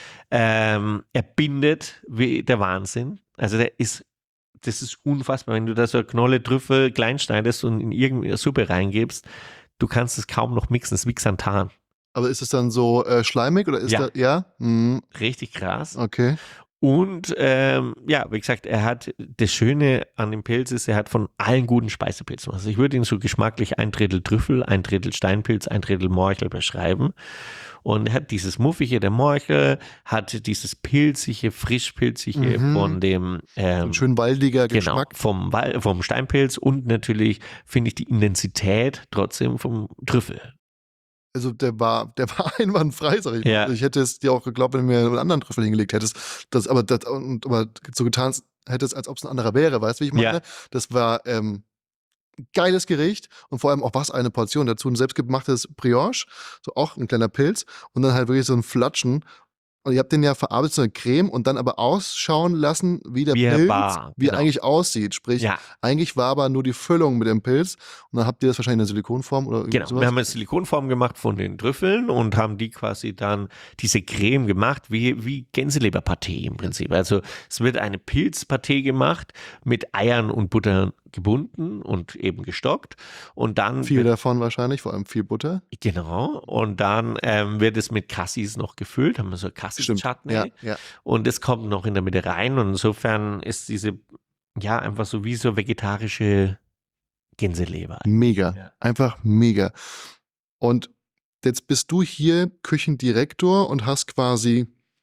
Speaker 1: Er bindet wie der Wahnsinn. Also das ist unfassbar. Wenn du da so eine Knolle Trüffel klein schneidest und in irgendeine Suppe reingibst, du kannst es kaum noch mixen. Das ist wie Xanthan.
Speaker 2: Aber ist es dann so schleimig oder ist
Speaker 1: Richtig krass.
Speaker 2: Okay.
Speaker 1: Und wie gesagt, er hat das Schöne an dem Pilz ist, er hat von allen guten Speisepilzen. Also ich würde ihn so geschmacklich 1/3 Trüffel, 1/3 Steinpilz, 1/3 Morchel beschreiben. Und er hat dieses Muffige, der Morchel, hat dieses Pilzige, Frischpilzige von dem
Speaker 2: schön waldiger Geschmack.
Speaker 1: Vom Steinpilz, und natürlich finde ich die Intensität trotzdem vom Trüffel.
Speaker 2: Also der war einwandfrei, sag ich mal.
Speaker 1: Ja.
Speaker 2: Ich hätte es dir auch geglaubt, wenn du mir einen anderen Trüffel hingelegt hättest. Aber so getan hättest, als ob es ein anderer wäre, weißt du, wie ich meine?
Speaker 1: Ja.
Speaker 2: Das war geiles Gericht und vor allem auch was eine Portion. Dazu ein selbstgemachtes Brioche, so auch ein kleiner Pilz und dann halt wirklich so ein Flatschen. Und ihr habt den ja verarbeitet, so eine Creme, und dann aber ausschauen lassen, wie der Pilz, er eigentlich aussieht. Sprich, eigentlich war aber nur die Füllung mit dem Pilz, und dann habt ihr das wahrscheinlich in der Silikonform oder irgendwie sowas?
Speaker 1: Wir haben eine Silikonform gemacht von den Trüffeln und haben die quasi dann diese Creme gemacht, wie Gänseleberpaté im Prinzip. Also es wird eine Pilzpaté gemacht, mit Eiern und Butter gebunden und eben gestockt, und dann
Speaker 2: viel davon wahrscheinlich, vor allem viel Butter.
Speaker 1: Genau, und dann wird es mit Cassis noch gefüllt, haben wir so Cassis-Chutney, und es kommt noch in der Mitte rein, und insofern ist diese einfach so wie so vegetarische Gänseleber.
Speaker 2: Mega, einfach mega. Und jetzt bist du hier Küchendirektor und hast quasi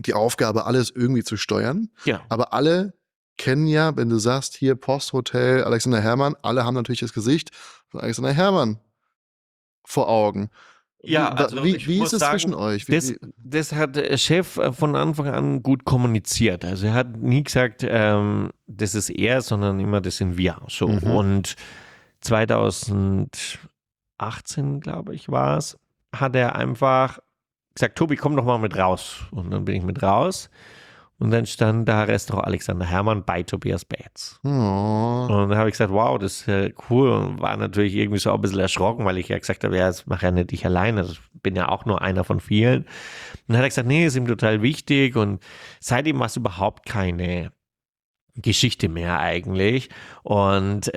Speaker 2: die Aufgabe, alles irgendwie zu steuern.
Speaker 1: Ja.
Speaker 2: Aber alle kennen ja, wenn du sagst, hier Posthotel Alexander Herrmann, alle haben natürlich das Gesicht von Alexander Herrmann vor Augen.
Speaker 1: Ja, also ich
Speaker 2: wie
Speaker 1: muss
Speaker 2: ist es
Speaker 1: sagen,
Speaker 2: zwischen euch?
Speaker 1: das hat der Chef von Anfang an gut kommuniziert. Also er hat nie gesagt, das ist er, sondern immer, das sind wir. So. Und 2018, glaube ich, war es, hat er einfach gesagt, Tobi, komm doch mal mit raus. Und dann bin ich mit raus. Und dann stand da Restaurant Alexander Herrmann bei Tobias Baetz.
Speaker 2: Oh.
Speaker 1: Und dann habe ich gesagt, wow, das ist ja cool. Und war natürlich irgendwie so ein bisschen erschrocken, weil ich ja gesagt habe, ja, das mache ja nicht ich alleine. Ich bin ja auch nur einer von vielen. Und dann hat er gesagt, nee, ist ihm total wichtig. Und seitdem war es überhaupt keine Geschichte mehr eigentlich. Und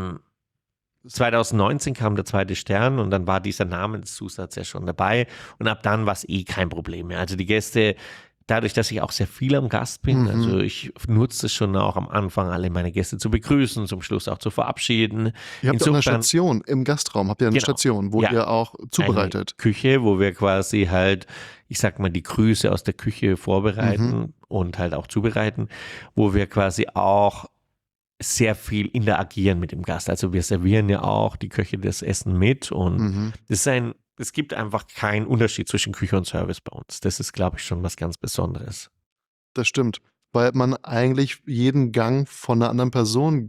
Speaker 1: 2019 kam der zweite Stern und dann war dieser Namenszusatz ja schon dabei. Und ab dann war es kein Problem mehr. Also die Gäste, dadurch, dass ich auch sehr viel am Gast bin, also ich nutze es schon auch am Anfang, alle meine Gäste zu begrüßen, zum Schluss auch zu verabschieden.
Speaker 2: Ihr habt ja eine Station im Gastraum, habt ihr eine
Speaker 1: Genau.
Speaker 2: Station, wo ihr auch zubereitet.
Speaker 1: Eine Küche, wo wir quasi halt, ich sag mal, die Grüße aus der Küche vorbereiten und halt auch zubereiten, wo wir quasi auch sehr viel interagieren mit dem Gast. Also wir servieren ja auch die Köche das Essen mit und es gibt einfach keinen Unterschied zwischen Küche und Service bei uns. Das ist, glaube ich, schon was ganz Besonderes.
Speaker 2: Das stimmt, weil man eigentlich jeden Gang von einer anderen Person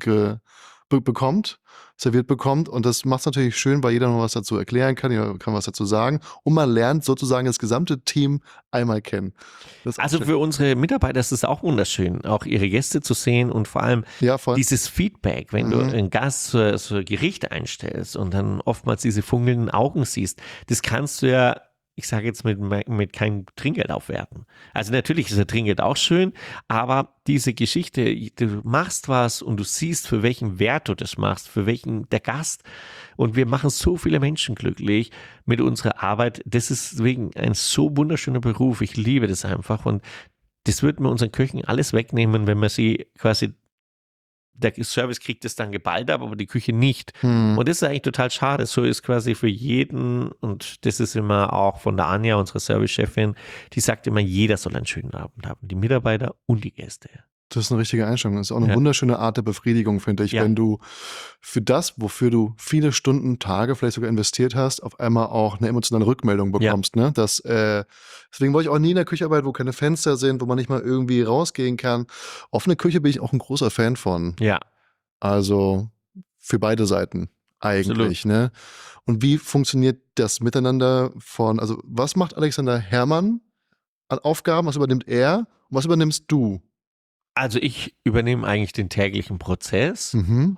Speaker 2: serviert bekommt und das macht es natürlich schön, weil jeder noch was dazu erklären kann, jeder kann was dazu sagen und man lernt sozusagen das gesamte Team einmal kennen.
Speaker 1: Also für unsere Mitarbeiter ist es auch wunderschön, auch ihre Gäste zu sehen und vor allem dieses Feedback, wenn du einen Gast so Gericht einstellst und dann oftmals diese funkelnden Augen siehst, das kannst du ja, ich sage jetzt mit keinem Trinkgeld aufwerten. Also natürlich ist der Trinkgeld auch schön, aber diese Geschichte, du machst was und du siehst, für welchen Wert du das machst, für welchen der Gast. Und wir machen so viele Menschen glücklich mit unserer Arbeit. Das ist deswegen ein so wunderschöner Beruf. Ich liebe das einfach. Und das würden wir unseren Köchen alles wegnehmen, wenn wir sie quasi, der Service kriegt es dann geballt ab, aber die Küche nicht. Und das ist eigentlich total schade. So ist quasi für jeden, und das ist immer auch von der Anja, unsere Servicechefin, die sagt immer, jeder soll einen schönen Abend haben. Die Mitarbeiter und die Gäste.
Speaker 2: Das ist eine richtige Einstellung. Das ist auch eine wunderschöne Art der Befriedigung, finde ich, wenn du für das, wofür du viele Stunden, Tage vielleicht sogar investiert hast, auf einmal auch eine emotionale Rückmeldung bekommst. Ne? Deswegen wollte ich auch nie in der Küche arbeiten, wo keine Fenster sind, wo man nicht mal irgendwie rausgehen kann. Offene Küche bin ich auch ein großer Fan von.
Speaker 1: Ja.
Speaker 2: Also für beide Seiten eigentlich. Ne? Und wie funktioniert das Miteinander also was macht Alexander Herrmann an Aufgaben, was übernimmt er und was übernimmst du?
Speaker 1: Also ich übernehme eigentlich den täglichen Prozess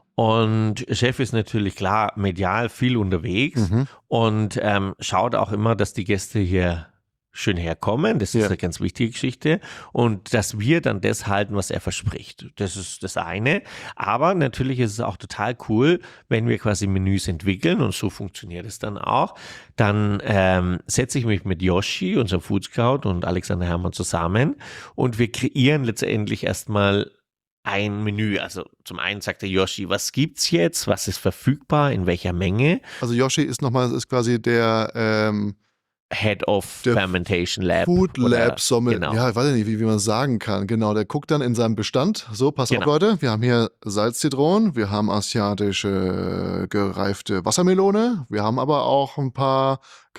Speaker 1: und Chef ist natürlich klar medial viel unterwegs und schaut auch immer, dass die Gäste hier schön herkommen. Das ist eine ganz wichtige Geschichte. Und dass wir dann das halten, was er verspricht. Das ist das eine. Aber natürlich ist es auch total cool, wenn wir quasi Menüs entwickeln und so funktioniert es dann auch. Dann setze ich mich mit Yoshi, unserem Food Scout und Alexander Herrmann zusammen und wir kreieren letztendlich erstmal ein Menü. Also zum einen sagt der Yoshi, was gibt's jetzt? Was ist verfügbar? In welcher Menge?
Speaker 2: Also Yoshi ist quasi der
Speaker 1: Head of Fermentation Lab.
Speaker 2: Food Lab Sommelier.
Speaker 1: Genau.
Speaker 2: Ja, ich weiß nicht, wie man es sagen kann. Genau, der guckt dann in seinem Bestand. So, pass auf, Leute, wir haben hier Salzzitronen, wir haben asiatische gereifte Wassermelone, wir haben aber auch ein paar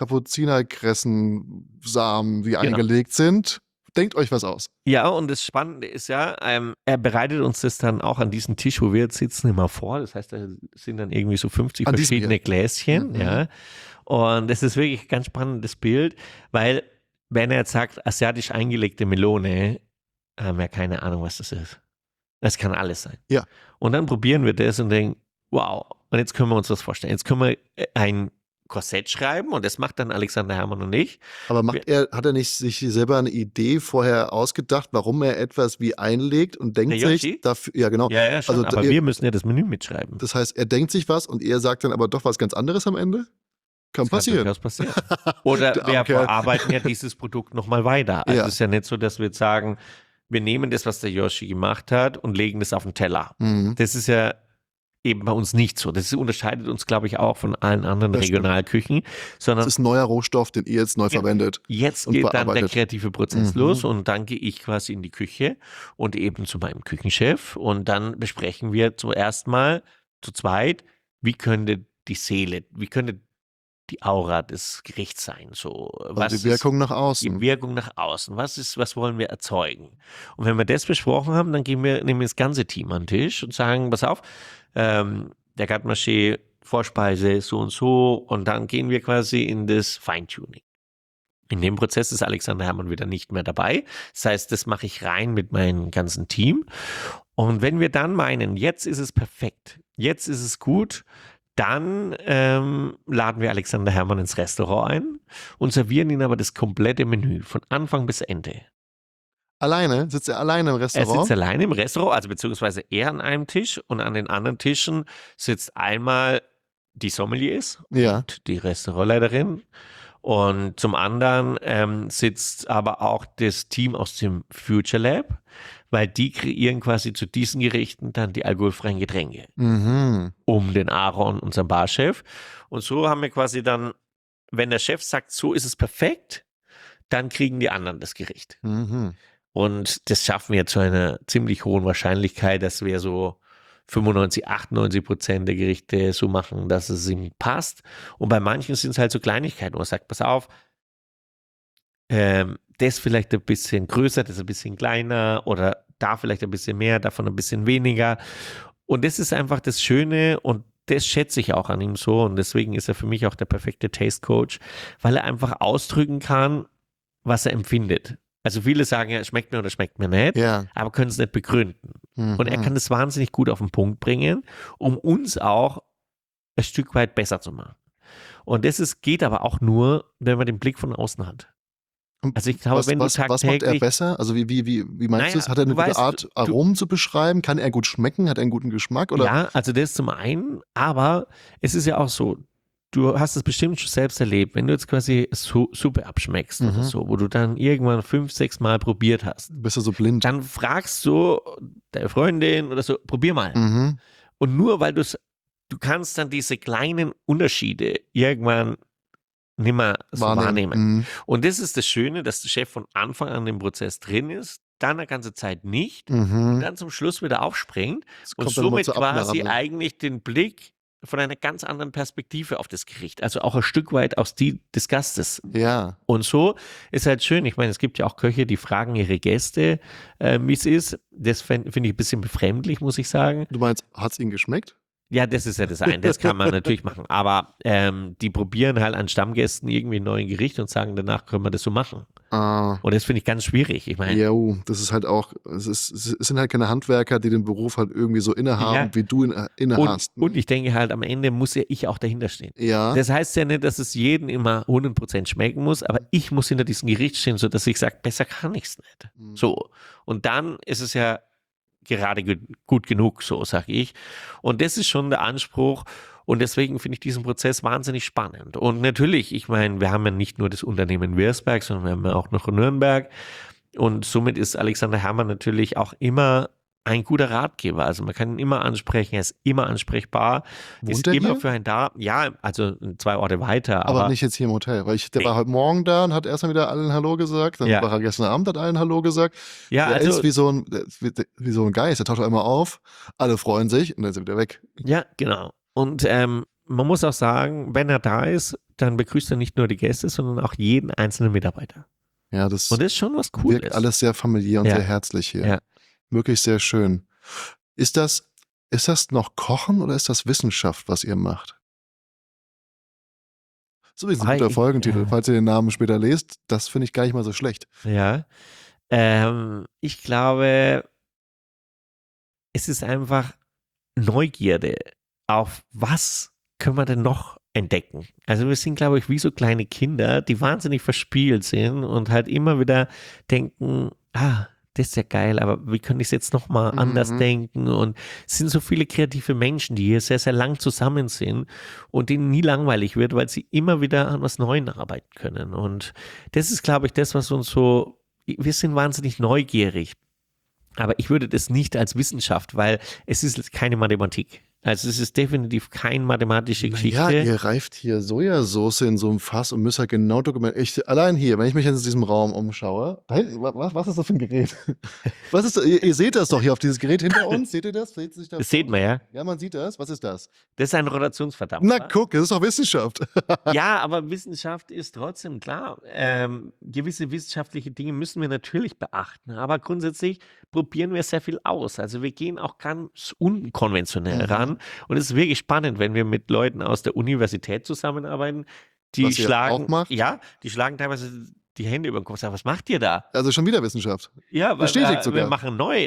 Speaker 2: Kapuzinerkressensamen, die eingelegt sind. Denkt euch was aus.
Speaker 1: Ja, und das Spannende ist ja, er bereitet uns das dann auch an diesen Tisch, wo wir jetzt sitzen, immer vor. Das heißt, da sind dann irgendwie so 50 verschiedene Gläschen. Ja. Und das ist wirklich ein ganz spannendes Bild, weil wenn er jetzt sagt, asiatisch eingelegte Melone, haben wir keine Ahnung, was das ist. Das kann alles sein.
Speaker 2: Ja.
Speaker 1: Und dann probieren wir das und denken, wow, und jetzt können wir uns das vorstellen. Jetzt können wir ein Korsett schreiben und das macht dann Alexander Herrmann und ich.
Speaker 2: Aber hat er nicht sich selber eine Idee vorher ausgedacht, warum er etwas wie einlegt und denkt sich dafür, ja genau.
Speaker 1: Ja, schon, also, aber wir müssen ja das Menü mitschreiben.
Speaker 2: Das heißt, er denkt sich was und er sagt dann aber doch was ganz anderes am Ende? Kann passieren.
Speaker 1: Oder wir verarbeiten ja dieses Produkt nochmal weiter. Also es ist ja nicht so, dass wir jetzt sagen, wir nehmen das, was der Yoshi gemacht hat und legen das auf den Teller. Das ist ja eben bei uns nicht so. Das unterscheidet uns, glaube ich, auch von allen anderen
Speaker 2: Das stimmt.
Speaker 1: Regionalküchen, sondern
Speaker 2: Das ist ein neuer Rohstoff, den ihr jetzt neu verwendet.
Speaker 1: jetzt
Speaker 2: und
Speaker 1: geht dann der
Speaker 2: bearbeitet.
Speaker 1: kreative Prozess los und dann gehe ich quasi in die Küche und eben zu meinem Küchenchef und dann besprechen wir zuerst mal zu zweit, wie könnte die Seele, wie könnte die Aura des Gerichts sein, so
Speaker 2: Also die Wirkung nach
Speaker 1: die
Speaker 2: außen.
Speaker 1: Wirkung nach außen, was wollen wir erzeugen? Und wenn wir das besprochen haben, dann nehmen wir das ganze Team an den Tisch und sagen, pass auf, der Garde-Manger, Vorspeise, so und dann gehen wir quasi in das Feintuning. In dem Prozess ist Alexander Herrmann wieder nicht mehr dabei. Das heißt, das mache ich rein mit meinem ganzen Team. Und wenn wir dann meinen, jetzt ist es perfekt, jetzt ist es gut, dann laden wir Alexander Herrmann ins Restaurant ein und servieren ihn aber das komplette Menü von Anfang bis Ende.
Speaker 2: Alleine? Sitzt er alleine im
Speaker 1: Er
Speaker 2: Restaurant?
Speaker 1: sitzt alleine im Restaurant, also beziehungsweise er an einem Tisch und an den anderen Tischen sitzt einmal die Sommeliers
Speaker 2: Ja.
Speaker 1: und die Restaurantleiterin und zum anderen sitzt aber auch das Team aus dem Future Lab, weil die kreieren quasi zu diesen Gerichten dann die alkoholfreien Getränke
Speaker 2: Mhm.
Speaker 1: um den Aaron, unseren Barchef. Und so haben wir quasi dann, wenn der Chef sagt, so ist es perfekt, dann kriegen die anderen das Gericht.
Speaker 2: Mhm.
Speaker 1: Und das schaffen wir zu einer ziemlich hohen Wahrscheinlichkeit, dass wir so 95, 98% der Gerichte so machen, dass es ihm passt. Und bei manchen sind es halt so Kleinigkeiten, wo man sagt, pass auf, das vielleicht ein bisschen größer, das ein bisschen kleiner oder da vielleicht ein bisschen mehr, davon ein bisschen weniger. Und das ist einfach das Schöne und das schätze ich auch an ihm so und deswegen ist er für mich auch der perfekte Taste Coach, weil er einfach ausdrücken kann, was er empfindet. Also viele sagen ja, es schmeckt mir oder schmeckt mir nicht,
Speaker 2: Ja.
Speaker 1: aber können es nicht begründen.
Speaker 2: Mhm.
Speaker 1: Und er kann das wahnsinnig gut auf den Punkt bringen, um uns auch ein Stück weit besser zu machen. Und geht aber auch nur, wenn man den Blick von außen hat.
Speaker 2: Und
Speaker 1: Also ich glaube, wenn du
Speaker 2: was macht er
Speaker 1: tagtäglich-
Speaker 2: besser? Also wie meinst
Speaker 1: Naja,
Speaker 2: du es? Hat er eine
Speaker 1: du
Speaker 2: gute
Speaker 1: weißt,
Speaker 2: Art, Aromen zu beschreiben? Kann er gut schmecken? Hat er einen guten Geschmack? Oder?
Speaker 1: Ja, also das zum einen, aber es ist ja auch so, du hast es bestimmt schon selbst erlebt, wenn du jetzt quasi Suppe abschmeckst oder so, wo du dann irgendwann 5, 6 Mal probiert hast,
Speaker 2: Bist du so blind?
Speaker 1: dann fragst du deine Freundin oder so, probier mal.
Speaker 2: Mhm.
Speaker 1: Und nur weil du kannst dann diese kleinen Unterschiede irgendwann nicht mehr so wahrnehmen.
Speaker 2: Mhm.
Speaker 1: Und das ist das Schöne, dass der Chef von Anfang an im Prozess drin ist, dann eine ganze Zeit nicht,
Speaker 2: Mhm.
Speaker 1: dann zum Schluss wieder aufspringt
Speaker 2: Es
Speaker 1: und
Speaker 2: kommt dann immer
Speaker 1: somit
Speaker 2: zur
Speaker 1: quasi
Speaker 2: Abnahme.
Speaker 1: eigentlich den Blick von einer ganz anderen Perspektive auf das Gericht, also auch ein Stück weit aus die des Gastes.
Speaker 2: Ja.
Speaker 1: Und so ist halt schön. Ich meine, es gibt ja auch Köche, die fragen ihre Gäste, wie es ist. Das finde ich ein bisschen befremdlich, muss ich sagen.
Speaker 2: Du meinst, hat es Ihnen geschmeckt?
Speaker 1: Ja, das ist ja das eine. Das kann man natürlich machen. Aber die probieren halt an Stammgästen irgendwie ein neues Gericht und sagen, danach können wir das so machen.
Speaker 2: Ah.
Speaker 1: Und das finde ich ganz schwierig. Ich meine,
Speaker 2: Ja, das ist halt auch, es sind halt keine Handwerker, die den Beruf halt irgendwie so innehaben,
Speaker 1: Ja.
Speaker 2: wie du ihn inne hast.
Speaker 1: und ich denke halt, am Ende muss ja ich auch dahinter stehen.
Speaker 2: Ja.
Speaker 1: Das heißt ja nicht, dass es jedem immer 100% schmecken muss, aber ich muss hinter diesem Gericht stehen, sodass ich sage, besser kann ich es nicht.
Speaker 2: Mhm.
Speaker 1: So. Und dann ist es ja gerade gut genug, so sage ich. Und das ist schon der Anspruch. Und deswegen finde ich diesen Prozess wahnsinnig spannend. Und natürlich, ich meine, wir haben ja nicht nur das Unternehmen Wirsberg, sondern wir haben ja auch noch Nürnberg. Und somit ist Alexander Herrmann natürlich auch immer ein guter Ratgeber. Also man kann ihn immer ansprechen, er ist immer ansprechbar,
Speaker 2: Wohnt
Speaker 1: ist
Speaker 2: er
Speaker 1: immer
Speaker 2: hier?
Speaker 1: für einen da. Ja, also 2 Orte weiter.
Speaker 2: Aber nicht jetzt hier im Hotel, weil der
Speaker 1: Nee.
Speaker 2: war heute Morgen da und hat erstmal wieder allen Hallo gesagt, dann
Speaker 1: Ja.
Speaker 2: war er gestern Abend, hat allen Hallo gesagt.
Speaker 1: ja,
Speaker 2: Der
Speaker 1: also,
Speaker 2: ist wie so ein Geist, der taucht einmal auf, alle freuen sich und dann ist er wieder weg.
Speaker 1: ja, genau. Und man muss auch sagen, wenn er da ist, dann begrüßt er nicht nur die Gäste, sondern auch jeden einzelnen Mitarbeiter.
Speaker 2: Ja, das
Speaker 1: Und das ist schon was Cooles.
Speaker 2: wirkt alles sehr familiär und
Speaker 1: Ja.
Speaker 2: sehr herzlich hier.
Speaker 1: Ja.
Speaker 2: Wirklich sehr schön. Ist das noch Kochen oder ist das Wissenschaft, was ihr macht? So wie ein
Speaker 1: Ah,
Speaker 2: guter
Speaker 1: ich-
Speaker 2: Folgentitel. Falls ihr den Namen später lest, das finde ich gar nicht mal so schlecht.
Speaker 1: Ja. Ich glaube, es ist einfach Neugierde auf was können wir denn noch entdecken. Also wir sind, glaube ich, wie so kleine Kinder, die wahnsinnig verspielt sind und halt immer wieder denken, das ist ja geil, aber wie könnte ich es jetzt nochmal anders denken? Und es sind so viele kreative Menschen, die hier sehr, sehr lang zusammen sind und denen nie langweilig wird, weil sie immer wieder an was Neuem arbeiten können. Und das ist, glaube ich, das, was uns so, wir sind wahnsinnig neugierig. Aber ich würde das nicht als Wissenschaft, weil es ist keine Mathematik. Also es ist definitiv keine mathematische Geschichte.
Speaker 2: Ja, ihr reift hier Sojasauce in so einem Fass und müsst halt genau dokumentieren. Allein hier, wenn ich mich in diesem Raum umschaue, da hinten, was ist das für ein Gerät? Was ist das? Ihr seht das doch hier auf dieses Gerät hinter uns. Seht ihr das? Seht sich
Speaker 1: Das sieht man, ja.
Speaker 2: Ja, man sieht das. Was ist das?
Speaker 1: Das ist ein Rotationsverdampfer.
Speaker 2: Na guck, das ist doch Wissenschaft.
Speaker 1: Ja, aber Wissenschaft ist trotzdem klar. Gewisse wissenschaftliche Dinge müssen wir natürlich beachten, aber grundsätzlich probieren wir sehr viel aus. Also wir gehen auch ganz unkonventionell ran und es ist wirklich spannend, wenn wir mit Leuten aus der Universität zusammenarbeiten, die
Speaker 2: Was ihr
Speaker 1: schlagen,
Speaker 2: auch macht?
Speaker 1: ja, die schlagen teilweise die Hände über den Kopf und sagen, was macht ihr da?
Speaker 2: Also schon wieder Wissenschaft.
Speaker 1: Ja, weil
Speaker 2: Bestätigt
Speaker 1: wir
Speaker 2: sogar.
Speaker 1: machen neu.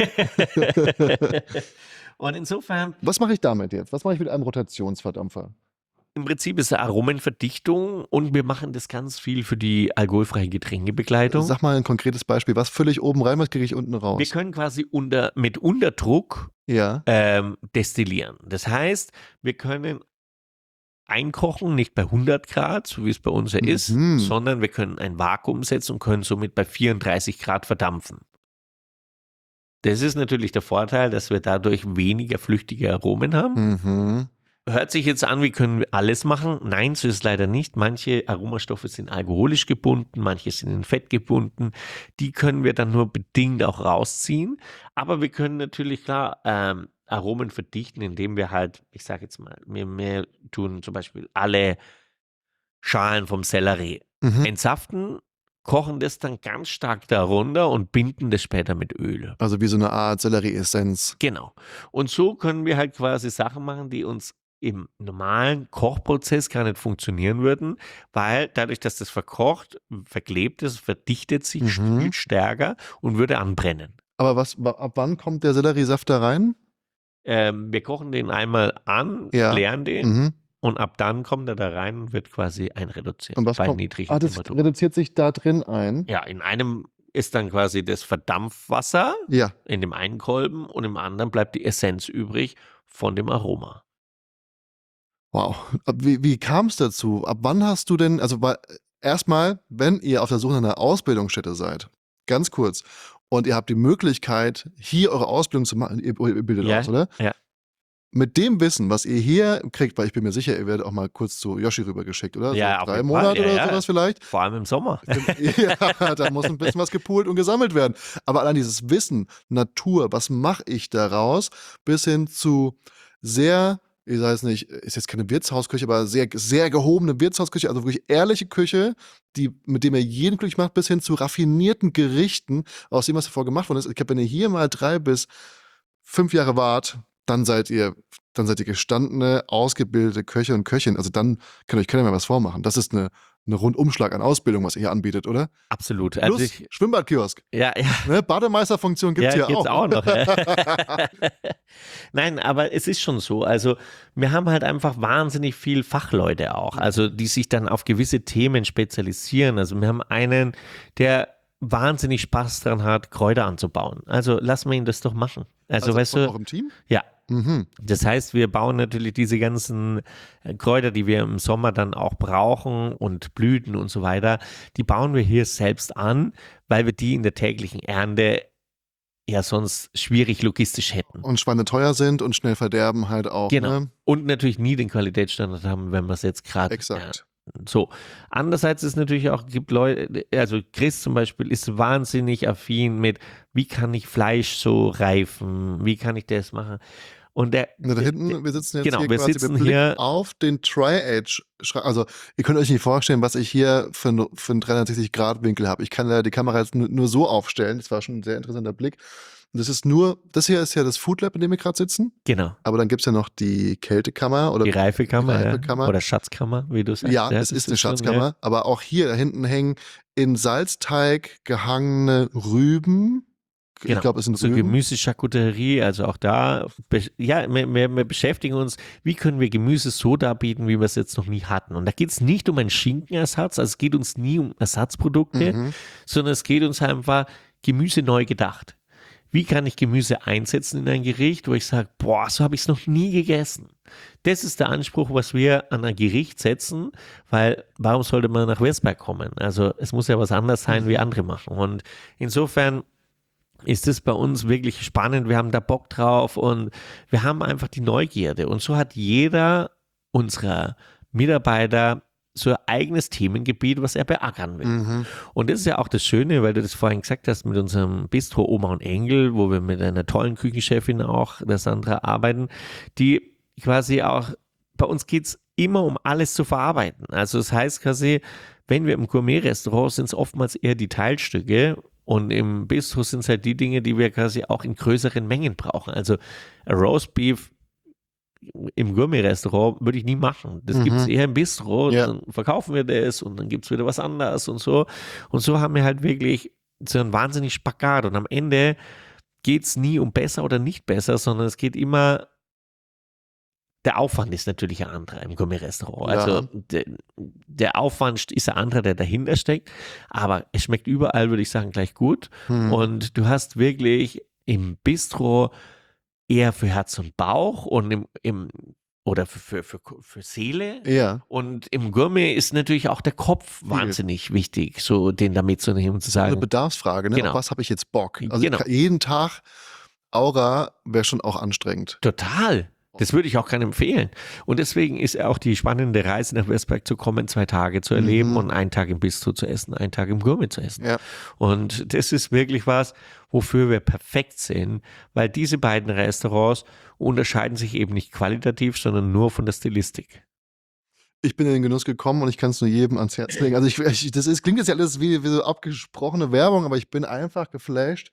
Speaker 1: Und insofern,
Speaker 2: Was mache ich damit jetzt? Was mache ich mit einem Rotationsverdampfer?
Speaker 1: im Prinzip ist es Aromenverdichtung und wir machen das ganz viel für die alkoholfreie Getränkebegleitung.
Speaker 2: Sag mal ein konkretes Beispiel. Was fülle ich oben rein, was kriege ich unten raus?
Speaker 1: Wir können quasi mit Unterdruck
Speaker 2: Ja.
Speaker 1: destillieren. Das heißt, wir können einkochen, nicht bei 100 Grad, so wie es bei uns ja ist, sondern wir können ein Vakuum setzen und können somit bei 34 Grad verdampfen. Das ist natürlich der Vorteil, dass wir dadurch weniger flüchtige Aromen haben. Hört sich jetzt an, wie können wir alles machen? Nein, so ist es leider nicht. Manche Aromastoffe sind alkoholisch gebunden, manche sind in Fett gebunden. Die können wir dann nur bedingt auch rausziehen. Aber wir können natürlich klar Aromen verdichten, indem wir halt, ich sage jetzt mal, wir tun zum Beispiel alle Schalen vom Sellerie entsaften, kochen das dann ganz stark darunter und binden das später mit Öl.
Speaker 2: Also wie so eine Art Sellerie-Essenz.
Speaker 1: Genau. Und so können wir halt quasi Sachen machen, die uns im normalen Kochprozess gar nicht funktionieren würden, weil dadurch, dass das verkocht, verklebt ist, verdichtet sich viel stärker und würde anbrennen.
Speaker 2: Aber ab wann kommt der Selleriesaft da rein?
Speaker 1: Wir kochen den einmal an,
Speaker 2: Ja.
Speaker 1: leeren den und ab dann kommt er da rein und wird quasi einreduziert
Speaker 2: Und was
Speaker 1: bei
Speaker 2: kommt?
Speaker 1: niedrigen
Speaker 2: Das
Speaker 1: Temperaturen.
Speaker 2: reduziert sich da drin ein.
Speaker 1: Ja, in einem ist dann quasi das Verdampfwasser
Speaker 2: Ja.
Speaker 1: in dem einen Kolben und im anderen bleibt die Essenz übrig von dem Aroma.
Speaker 2: Wow. Wie kam es dazu? Ab wann hast du denn, also erstmal, wenn ihr auf der Suche nach einer Ausbildungsstätte seid, ganz kurz, und ihr habt die Möglichkeit, hier eure Ausbildung zu machen, ihr bildet aus, oder?
Speaker 1: Ja.
Speaker 2: Mit dem Wissen, was ihr hier kriegt, weil ich bin mir sicher, ihr werdet auch mal kurz zu Yoshi rübergeschickt, oder?
Speaker 1: Ja,
Speaker 2: so
Speaker 1: auf
Speaker 2: 3
Speaker 1: jeden Fall.
Speaker 2: Monate
Speaker 1: Ja,
Speaker 2: oder
Speaker 1: ja.
Speaker 2: sowas vielleicht.
Speaker 1: Vor allem im Sommer.
Speaker 2: Ja, da muss ein bisschen was gepoolt und gesammelt werden. Aber allein dieses Wissen, Natur, was mache ich daraus, bis hin zu sehr, ich weiß nicht, ist jetzt keine Wirtshausküche, aber sehr, sehr gehobene Wirtshausküche, also wirklich ehrliche Küche, mit dem ihr jeden glücklich macht, bis hin zu raffinierten Gerichten, aus dem, was davor gemacht worden ist. Ich glaube, wenn ihr hier mal 3 bis 5 Jahre wart, dann seid ihr gestandene, ausgebildete Köche und Köchin. Also dann kann euch keiner mehr was vormachen. Das ist eine Rundumschlag an Ausbildung, was ihr hier anbietet, oder?
Speaker 1: Absolut.
Speaker 2: Plus Schwimmbadkiosk.
Speaker 1: Ja.
Speaker 2: Ne? Bademeisterfunktion gibt es hier
Speaker 1: gibt's
Speaker 2: auch.
Speaker 1: auch noch. Ja. Nein, aber es ist schon so. Also wir haben halt einfach wahnsinnig viel Fachleute auch, also die sich dann auf gewisse Themen spezialisieren. Also wir haben einen, der wahnsinnig Spaß daran hat, Kräuter anzubauen. Also lassen wir ihn das doch machen. Also weißt du,
Speaker 2: auch im Team?
Speaker 1: ja. Das heißt, wir bauen natürlich diese ganzen Kräuter, die wir im Sommer dann auch brauchen und Blüten und so weiter, die bauen wir hier selbst an, weil wir die in der täglichen Ernte ja sonst schwierig logistisch hätten.
Speaker 2: Und Schweine teuer sind und schnell verderben halt auch.
Speaker 1: Genau.
Speaker 2: Ne?
Speaker 1: Und natürlich nie den Qualitätsstandard haben, wenn wir es jetzt gerade
Speaker 2: Exakt.
Speaker 1: so. Andererseits ist natürlich auch, gibt Leute, also Chris zum Beispiel ist wahnsinnig affin mit, wie kann ich Fleisch so reifen, wie kann ich das machen? Und da
Speaker 2: hinten, wir sitzen jetzt
Speaker 1: genau,
Speaker 2: hier
Speaker 1: wir
Speaker 2: quasi,
Speaker 1: sitzen
Speaker 2: wir blicken
Speaker 1: hier
Speaker 2: auf den Tri-Age. Also ihr könnt euch nicht vorstellen, was ich hier für einen 360-Grad-Winkel habe. Ich kann leider die Kamera jetzt nur so aufstellen. Das war schon ein sehr interessanter Blick. Und das hier ist ja das Food Lab, in dem wir gerade sitzen.
Speaker 1: Genau.
Speaker 2: Aber dann gibt es ja noch die Kältekammer oder
Speaker 1: Die Reifekammer,
Speaker 2: Reifekammer.
Speaker 1: Ja. Oder Schatzkammer, wie du sagst.
Speaker 2: Ja, es ist eine Schatzkammer.
Speaker 1: Schon, ja.
Speaker 2: Aber auch hier, da hinten hängen in Salzteig gehangene Rüben.
Speaker 1: Genau.
Speaker 2: Ich glaube, es sind
Speaker 1: so
Speaker 2: Rüben.
Speaker 1: Gemüse-Charcuterie, also auch da, ja, wir beschäftigen uns, wie können wir Gemüse so darbieten, wie wir es jetzt noch nie hatten. Und da geht es nicht um einen Schinkenersatz, also es geht uns nie um Ersatzprodukte, sondern es geht uns einfach Gemüse neu gedacht. Wie kann ich Gemüse einsetzen in ein Gericht, wo ich sage, boah, so habe ich es noch nie gegessen. Das ist der Anspruch, was wir an ein Gericht setzen, weil warum sollte man nach Westberg kommen? Also es muss ja was anderes sein, wie andere machen. Und insofern ist es bei uns wirklich spannend. Wir haben da Bock drauf und wir haben einfach die Neugierde. Und so hat jeder unserer Mitarbeiter so ein eigenes Themengebiet, was er beackern will. Und das ist ja auch das Schöne, weil du das vorhin gesagt hast, mit unserem Bistro Oma und Engel, wo wir mit einer tollen Küchenchefin auch, der Sandra, arbeiten, die quasi auch, bei uns geht es immer um alles zu verarbeiten. Also das heißt quasi, wenn wir im Gourmet-Restaurant sind es oftmals eher die Teilstücke und im Bistro sind es halt die Dinge, die wir quasi auch in größeren Mengen brauchen. Also ein Roastbeef im Gourmet-Restaurant würde ich nie machen. Das gibt es eher im Bistro, dann verkaufen wir das und dann gibt es wieder was anderes und so. Und so haben wir halt wirklich so einen wahnsinnig Spagat und am Ende geht es nie um besser oder nicht besser, sondern es geht immer, der Aufwand ist natürlich ein anderer im Gourmet-Restaurant.
Speaker 2: Ja.
Speaker 1: Also der Aufwand ist ein anderer, der dahinter steckt, aber es schmeckt überall, würde ich sagen, gleich gut. Und du hast wirklich im Bistro eher für Herz und Bauch und oder für Seele.
Speaker 2: Ja.
Speaker 1: Und im Gourmet ist natürlich auch der Kopf wahnsinnig wichtig, so den da mitzunehmen und zu
Speaker 2: Eine
Speaker 1: sagen,
Speaker 2: Bedarfsfrage, ne?
Speaker 1: Genau.
Speaker 2: Auf was habe ich jetzt Bock? Also
Speaker 1: Genau.
Speaker 2: jeden Tag Aura wäre schon auch anstrengend.
Speaker 1: total. Das würde ich auch keinem empfehlen. Und deswegen ist auch die spannende Reise nach Westberg zu kommen, 2 Tage zu erleben und einen Tag im Bistro zu essen, einen Tag im Gourmet zu essen.
Speaker 2: Ja.
Speaker 1: Und das ist wirklich was, wofür wir perfekt sind, weil diese beiden Restaurants unterscheiden sich eben nicht qualitativ, sondern nur von der Stilistik.
Speaker 2: Ich bin in den Genuss gekommen und ich kann es nur jedem ans Herz legen. Also klingt jetzt ja alles wie so abgesprochene Werbung, aber ich bin einfach geflasht.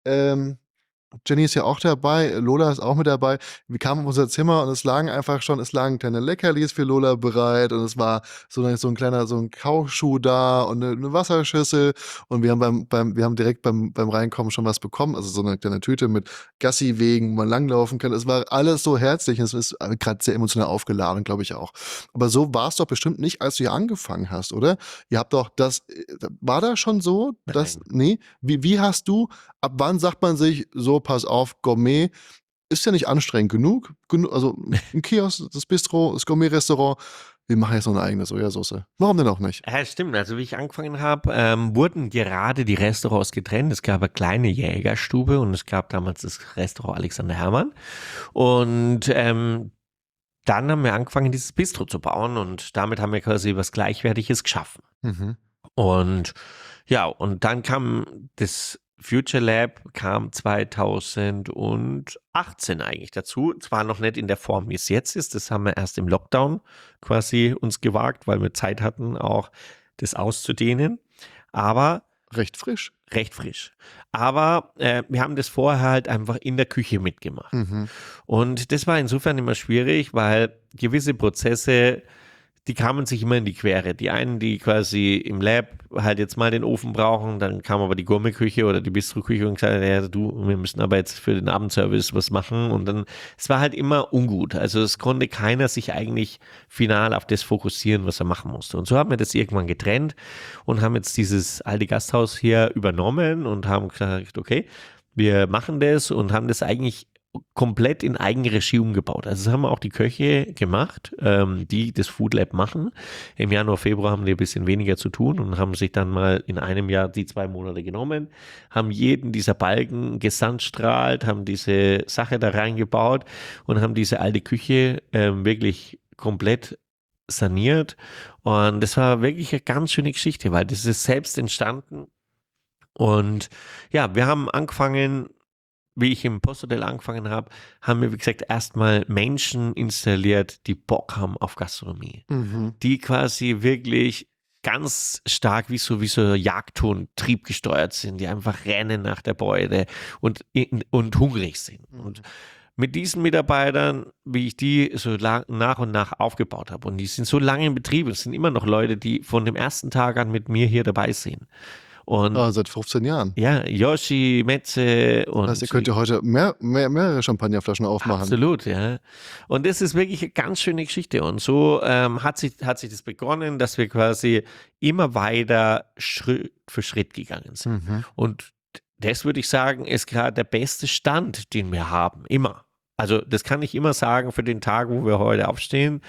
Speaker 2: Jenny ist ja auch dabei, Lola ist auch mit dabei. Wir kamen in unser Zimmer und es lagen kleine Leckerlis für Lola bereit und es war so ein Kauschuh da und eine Wasserschüssel und wir haben direkt beim Reinkommen schon was bekommen, also so eine kleine Tüte mit Gassi-Wegen, wo man langlaufen kann. Es war alles so herzlich und es ist gerade sehr emotional aufgeladen, glaube ich auch. Aber so war es doch bestimmt nicht, als du hier angefangen hast, oder? Ihr habt doch war das schon so? Nee? Wie hast du, ab wann sagt man sich, so, pass auf, Gourmet ist ja nicht anstrengend genug. Also ein Kiosk, das Bistro, das Gourmet-Restaurant, wir machen jetzt noch eine eigene Sojasauce. Warum denn auch nicht?
Speaker 1: Ja, stimmt. Also wie ich angefangen habe, wurden gerade die Restaurants getrennt. Es gab eine kleine Jägerstube und es gab damals das Restaurant Alexander Hermann. Und dann haben wir angefangen, dieses Bistro zu bauen und damit haben wir quasi was Gleichwertiges geschaffen. Und ja, und dann kam das Future Lab 2018 eigentlich dazu. Zwar noch nicht in der Form, wie es jetzt ist. Das haben wir erst im Lockdown quasi uns gewagt, weil wir Zeit hatten, auch das auszudehnen. Aber
Speaker 2: Recht frisch.
Speaker 1: Aber wir haben das vorher halt einfach in der Küche mitgemacht. Und das war insofern immer schwierig, weil gewisse Prozesse, die kamen sich immer in die Quere. Die einen, die quasi im Lab halt jetzt mal den Ofen brauchen, dann kam aber die Gourmetküche oder die Bistro-Küche und gesagt, ja, wir müssen aber jetzt für den Abendservice was machen und dann, es war halt immer ungut. Also es konnte keiner sich eigentlich final auf das fokussieren, was er machen musste. Und so haben wir das irgendwann getrennt und haben jetzt dieses alte Gasthaus hier übernommen und haben gesagt, okay, wir machen das und haben das eigentlich komplett in Eigenregie umgebaut. Also das haben auch die Köche gemacht, die das Food Lab machen. Im Januar, Februar haben die ein bisschen weniger zu tun und haben sich dann mal in einem Jahr die 2 Monate genommen, haben jeden dieser Balken gesandstrahlt, haben diese Sache da reingebaut und haben diese alte Küche wirklich komplett saniert. Und das war wirklich eine ganz schöne Geschichte, weil das ist selbst entstanden. Und ja, wir haben angefangen, wie ich im Posthotel angefangen habe, haben wir, wie gesagt, erstmal Menschen installiert, die Bock haben auf Gastronomie. Die quasi wirklich ganz stark wie so Jagdhund triebgesteuert sind, die einfach rennen nach der Beute und hungrig sind. Und mit diesen Mitarbeitern, wie ich die so nach und nach aufgebaut habe, und die sind so lange im Betrieb, es sind immer noch Leute, die von dem ersten Tag an mit mir hier dabei sind. Und
Speaker 2: seit 15 Jahren.
Speaker 1: ja, Yoshi, Metze und.
Speaker 2: Also ihr könnt ja heute mehrere Champagnerflaschen aufmachen.
Speaker 1: Absolut, ja. Und das ist wirklich eine ganz schöne Geschichte. Und so hat sich das begonnen, dass wir quasi immer weiter Schritt für Schritt gegangen sind. Und das würde ich sagen, ist gerade der beste Stand, den wir haben. Immer. Also das kann ich immer sagen für den Tag, wo wir heute aufstehen.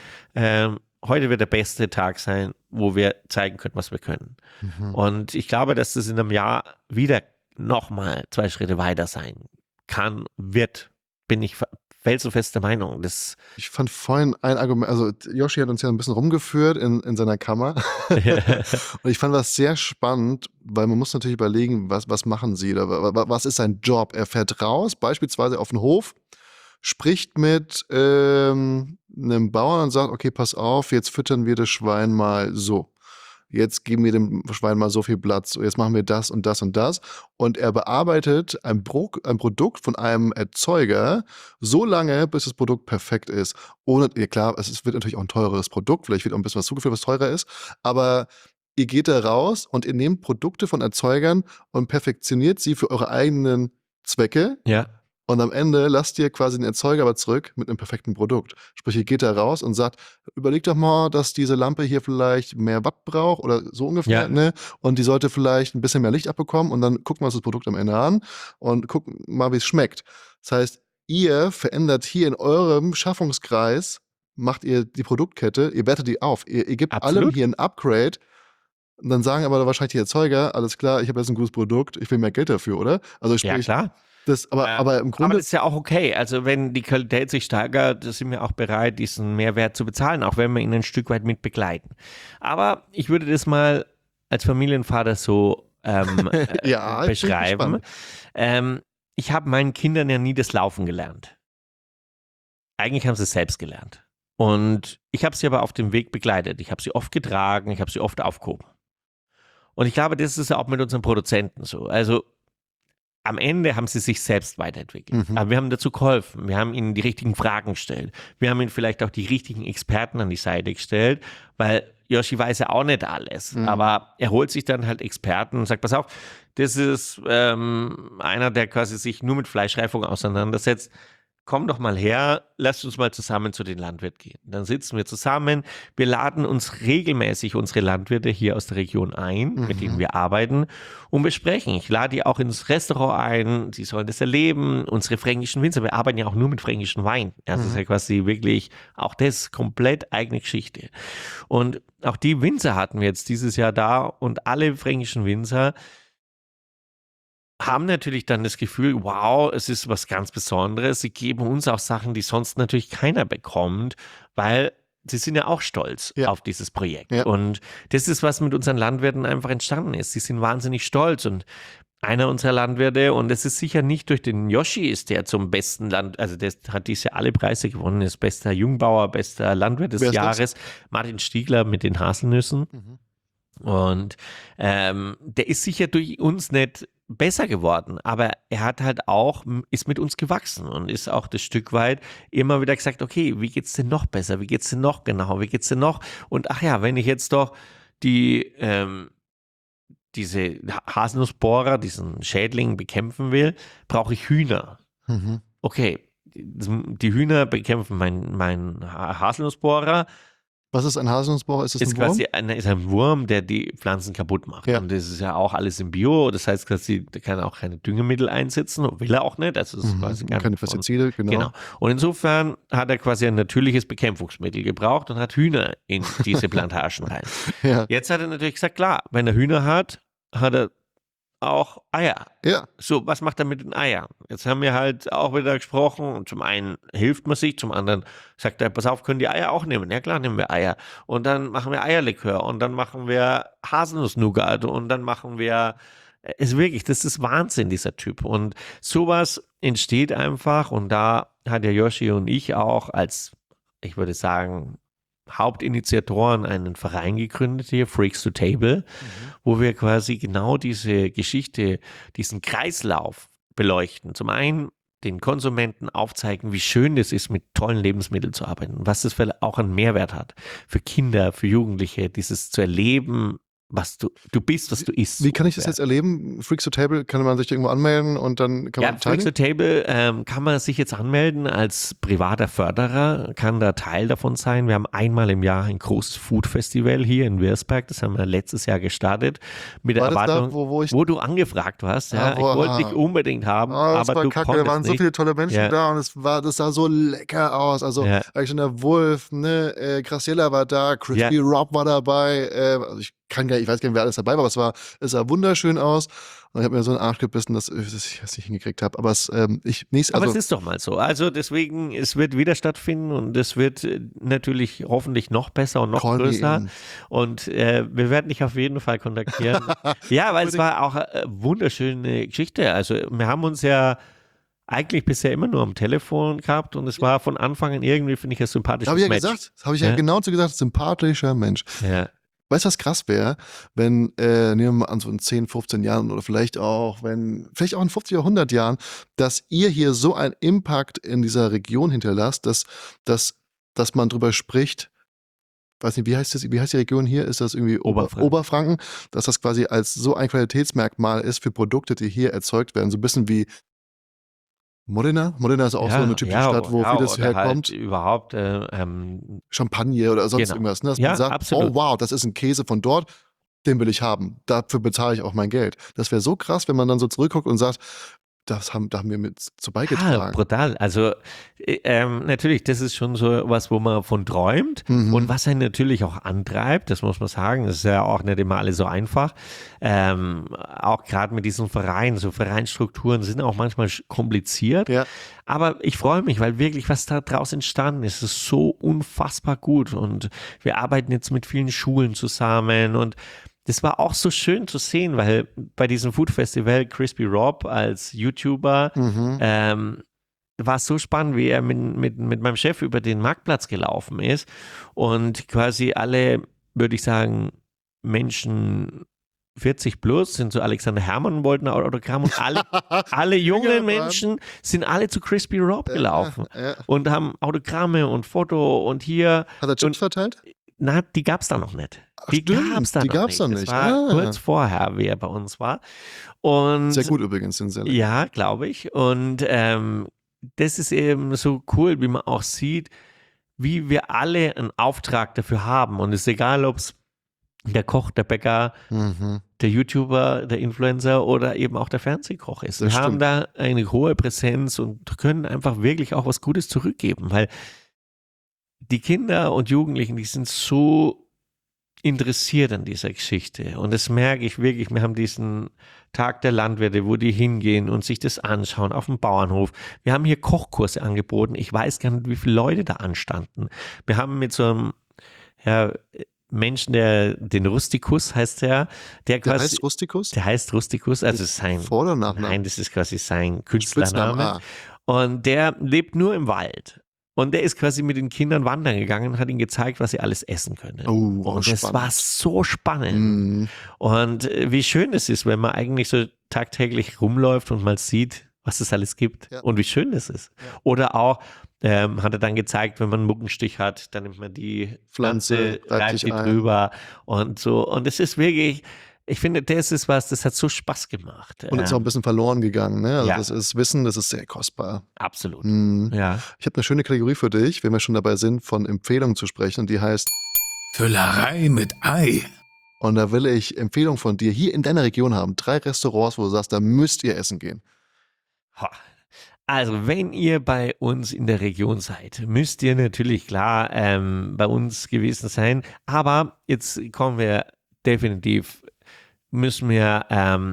Speaker 1: Heute wird der beste Tag sein, wo wir zeigen können, was wir können. Und ich glaube, dass das in einem Jahr wieder nochmal 2 Schritte weiter sein kann, wird, bin ich felsenfester Meinung.
Speaker 2: Ich fand vorhin ein Argument, also Yoshi hat uns ja ein bisschen rumgeführt in seiner Kammer. Und ich fand das sehr spannend, weil man muss natürlich überlegen, was machen sie oder was ist sein Job? Er fährt raus, beispielsweise auf den Hof, spricht mit einem Bauern und sagt, okay, pass auf, jetzt füttern wir das Schwein mal so. Jetzt geben wir dem Schwein mal so viel Platz, jetzt machen wir das und das und das. Und er bearbeitet ein Produkt von einem Erzeuger so lange, bis das Produkt perfekt ist. Ja klar, es wird natürlich auch ein teureres Produkt, vielleicht wird auch ein bisschen was zugefügt, was teurer ist, aber ihr geht da raus und ihr nehmt Produkte von Erzeugern und perfektioniert sie für eure eigenen Zwecke.
Speaker 1: Ja.
Speaker 2: Und am Ende lasst ihr quasi den Erzeuger aber zurück mit einem perfekten Produkt. Sprich, ihr geht da raus und sagt, überleg doch mal, dass diese Lampe hier vielleicht mehr Watt braucht oder so ungefähr,
Speaker 1: Ja.
Speaker 2: ne? Und die sollte vielleicht ein bisschen mehr Licht abbekommen und dann gucken wir uns das Produkt am Ende an und gucken mal, wie es schmeckt. Das heißt, ihr verändert hier in eurem Schaffungskreis, macht ihr die Produktkette, ihr wertet die auf. Ihr gebt
Speaker 1: Absolut.
Speaker 2: allem hier ein Upgrade. Und dann sagen aber wahrscheinlich die Erzeuger, alles klar, ich habe jetzt ein gutes Produkt, ich will mehr Geld dafür, oder? Also
Speaker 1: Ja,
Speaker 2: sprich,
Speaker 1: klar.
Speaker 2: aber im
Speaker 1: Aber
Speaker 2: Grunde.
Speaker 1: das ist ja auch okay. Also wenn die Qualität sich steigert, da sind wir auch bereit, diesen Mehrwert zu bezahlen, auch wenn wir ihn ein Stück weit mit begleiten. Aber ich würde das mal als Familienvater so
Speaker 2: Ja, ich bin
Speaker 1: beschreiben. Ich habe meinen Kindern ja nie das Laufen gelernt. Eigentlich haben sie es selbst gelernt. Und ich habe sie aber auf dem Weg begleitet. Ich habe sie oft getragen, ich habe sie oft aufgehoben. Und ich glaube, das ist ja auch mit unseren Produzenten so. Also am Ende haben sie sich selbst weiterentwickelt.
Speaker 2: Mhm.
Speaker 1: Aber wir haben dazu geholfen. Wir haben ihnen die richtigen Fragen gestellt. Wir haben ihnen vielleicht auch die richtigen Experten an die Seite gestellt, weil Yoshi weiß ja auch nicht alles.
Speaker 2: Mhm.
Speaker 1: Aber er holt sich dann halt Experten und sagt, pass auf, das ist einer, der quasi sich nur mit Fleischreifung auseinandersetzt. Komm doch mal her, lasst uns mal zusammen zu den Landwirten gehen. Dann sitzen wir zusammen, wir laden uns regelmäßig unsere Landwirte hier aus der Region ein, mit denen wir arbeiten und besprechen. Ich lade die auch ins Restaurant ein, sie sollen das erleben, unsere fränkischen Winzer, wir arbeiten ja auch nur mit fränkischen Wein. Das ist ja quasi wirklich auch das komplett eigene Geschichte. Und auch die Winzer hatten wir jetzt dieses Jahr da und alle fränkischen Winzer haben natürlich dann das Gefühl, wow, es ist was ganz Besonderes. Sie geben uns auch Sachen, die sonst natürlich keiner bekommt, weil sie sind ja auch stolz auf dieses Projekt.
Speaker 2: Ja.
Speaker 1: Und das ist, was mit unseren Landwirten einfach entstanden ist. Sie sind wahnsinnig stolz und einer unserer Landwirte, und es ist sicher nicht durch den Yoshi, ist der zum besten also der hat dieses Jahr alle Preise gewonnen, ist bester Jungbauer, bester Landwirt des
Speaker 2: Wer ist das?
Speaker 1: Jahres, Martin Stiegler mit den Haselnüssen. Und der ist sicher durch uns nicht besser geworden, aber er hat halt auch, ist mit uns gewachsen und ist auch das Stück weit immer wieder gesagt, okay, wie geht's denn noch besser, wie geht's denn noch genauer, wie geht's denn noch? Und ach ja, wenn ich jetzt doch diese Haselnussbohrer, diesen Schädling bekämpfen will, brauche ich Hühner.
Speaker 2: Mhm.
Speaker 1: Okay, die Hühner bekämpfen mein Haselnussbohrer.
Speaker 2: Was ist ein Haselnussbohrer? Ist das
Speaker 1: Ist
Speaker 2: ein Wurm?
Speaker 1: quasi ein Wurm, der die Pflanzen kaputt macht.
Speaker 2: Ja.
Speaker 1: Und das ist ja auch alles im Bio. Das heißt, quasi, der kann auch keine Düngemittel einsetzen, will er auch nicht. Das ist quasi gar
Speaker 2: Keine
Speaker 1: nicht von-
Speaker 2: Pestizide,
Speaker 1: Genau. Und insofern hat er quasi ein natürliches Bekämpfungsmittel gebraucht und hat Hühner in diese Plantagen rein.
Speaker 2: Ja.
Speaker 1: Jetzt hat er natürlich gesagt, klar, wenn er Hühner hat, hat er auch Eier.
Speaker 2: Ja.
Speaker 1: So, was macht er mit den Eiern? Jetzt haben wir halt auch wieder gesprochen und zum einen hilft man sich, zum anderen sagt er, pass auf, können die Eier auch nehmen? Ja klar, nehmen wir Eier. Und dann machen wir Eierlikör und dann machen wir Haselnuss-Nougat und dann machen wir, ist wirklich, das ist Wahnsinn, dieser Typ. Und sowas entsteht einfach und da hat ja Yoshi und ich auch als, ich würde sagen, Hauptinitiatoren einen Verein gegründet hier, Freaks to Table, wo wir quasi genau diese Geschichte, diesen Kreislauf beleuchten. Zum einen den Konsumenten aufzeigen, wie schön es ist, mit tollen Lebensmitteln zu arbeiten, was das auch einen Mehrwert hat für Kinder, für Jugendliche, dieses zu erleben, was du bist, was du isst.
Speaker 2: Wie kann ich das jetzt erleben? Freaks to Table, kann man sich irgendwo anmelden und dann kann
Speaker 1: Ja,
Speaker 2: man
Speaker 1: Freaks to
Speaker 2: teilnehmen?
Speaker 1: Table kann man sich jetzt anmelden als privater Förderer, kann da Teil davon sein. Wir haben einmal im Jahr ein großes Food-Festival hier in Wirsberg, das haben wir letztes Jahr gestartet, mit der
Speaker 2: War das da,
Speaker 1: Erwartung,
Speaker 2: wo ich...
Speaker 1: wo du angefragt warst. Ja, ich wollte dich unbedingt haben,
Speaker 2: das
Speaker 1: aber
Speaker 2: war
Speaker 1: du
Speaker 2: kacke,
Speaker 1: konntest
Speaker 2: da waren so
Speaker 1: nicht.
Speaker 2: viele tolle Menschen
Speaker 1: Ja.
Speaker 2: da und das sah so lecker aus. Also
Speaker 1: Ja.
Speaker 2: Alexander Wolf, ne, Graciela war da, Crispy
Speaker 1: Ja.
Speaker 2: Rob war dabei, also ich ich weiß gar nicht, wer alles dabei war, aber es sah wunderschön aus. Und ich habe mir so einen Arsch gebissen, dass ich das nicht hingekriegt habe. Aber es
Speaker 1: ist doch mal so. Also deswegen, es wird wieder stattfinden und es wird natürlich hoffentlich noch besser und noch größer. Und wir werden dich auf jeden Fall kontaktieren. Ja, weil es war auch eine wunderschöne Geschichte. Also wir haben uns ja eigentlich bisher immer nur am Telefon gehabt und es war von Anfang an irgendwie, finde ich, ein sympathisches Match.
Speaker 2: Das habe ich ja genau so gesagt, sympathischer Mensch.
Speaker 1: Ja.
Speaker 2: Weißt du, was krass wäre, wenn, nehmen wir mal an, so in 10, 15 Jahren oder vielleicht auch in 50 oder 100 Jahren, dass ihr hier so einen Impact in dieser Region hinterlasst, dass man drüber spricht, weiß nicht, wie heißt die Region hier? Ist das irgendwie Oberfranken? Dass das quasi als so ein Qualitätsmerkmal ist für Produkte, die hier erzeugt werden. So ein bisschen wie Modena. Modena ist auch so eine typische Stadt, wo vieles herkommt.
Speaker 1: Halt überhaupt
Speaker 2: Champagner oder sonst irgendwas. Ne? Dass man sagt, absolut. Oh wow, das ist ein Käse von dort, den will ich haben. Dafür bezahle ich auch mein Geld. Das wäre so krass, wenn man dann so zurückguckt und sagt, da haben wir mit zu beigetragen.
Speaker 1: Ja, brutal. Also natürlich, das ist schon so was, wo man von träumt und was einen natürlich auch antreibt, das muss man sagen. Das ist ja auch nicht immer alles so einfach. Auch gerade mit diesen Vereinen, so Vereinsstrukturen sind auch manchmal kompliziert.
Speaker 2: Ja.
Speaker 1: Aber ich freue mich, weil wirklich, was da draus entstanden ist, ist so unfassbar gut. Und wir arbeiten jetzt mit vielen Schulen zusammen und das war auch so schön zu sehen, weil bei diesem Food Festival Crispy Rob als YouTuber war es so spannend, wie er mit meinem Chef über den Marktplatz gelaufen ist und quasi alle, würde ich sagen, Menschen 40 plus sind zu Alexander Herrmann und wollten ein Autogramm und alle jungen Menschen sind alle zu Crispy Rob gelaufen und haben Autogramme und Foto und hier.
Speaker 2: Hat er Chips verteilt?
Speaker 1: Na, die gab es da noch nicht. Die gab es da noch nicht. Das war kurz vorher, wie er bei uns war. Und
Speaker 2: sehr gut übrigens, den Sender.
Speaker 1: Ja, glaube ich. Und das ist eben so cool, wie man auch sieht, wie wir alle einen Auftrag dafür haben. Und es ist egal, ob es der Koch, der Bäcker, der YouTuber, der Influencer oder eben auch der Fernsehkoch ist. Wir haben da eine hohe Präsenz und können einfach wirklich auch was Gutes zurückgeben, weil die Kinder und Jugendlichen, die sind so interessiert an dieser Geschichte. Und das merke ich wirklich. Wir haben diesen Tag der Landwirte, wo die hingehen und sich das anschauen auf dem Bauernhof. Wir haben hier Kochkurse angeboten. Ich weiß gar nicht, wie viele Leute da anstanden. Wir haben mit so einem Menschen, den Rustikus heißt der quasi.
Speaker 2: Heißt Rustikus?
Speaker 1: Der heißt Rustikus, also sein
Speaker 2: Vor- oder Nachname?
Speaker 1: Nein, das ist quasi sein Künstlername. Und der lebt nur im Wald. Und der ist quasi mit den Kindern wandern gegangen und hat ihnen gezeigt, was sie alles essen können. Und das war so spannend. Und wie schön es ist, wenn man eigentlich so tagtäglich rumläuft und mal sieht, was es alles gibt und wie schön es ist. Ja. Oder auch, hat er dann gezeigt, wenn man einen Mückenstich hat, dann nimmt man die Pflanze, reibt die drüber und so. Und es ist wirklich, ich finde, das ist was, das hat so Spaß gemacht.
Speaker 2: Und ist auch ein bisschen verloren gegangen, ne? Also das ist Wissen, das ist sehr kostbar.
Speaker 1: Absolut.
Speaker 2: Ja. Ich habe eine schöne Kategorie für dich, wenn wir schon dabei sind, von Empfehlungen zu sprechen. Und die heißt
Speaker 3: Füllerei mit Ei.
Speaker 2: Und da will ich Empfehlungen von dir hier in deiner Region haben. 3 Restaurants, wo du sagst, da müsst ihr essen gehen.
Speaker 1: Also, wenn ihr bei uns in der Region seid, müsst ihr natürlich klar bei uns gewesen sein. Aber jetzt kommen wir definitiv, müssen wir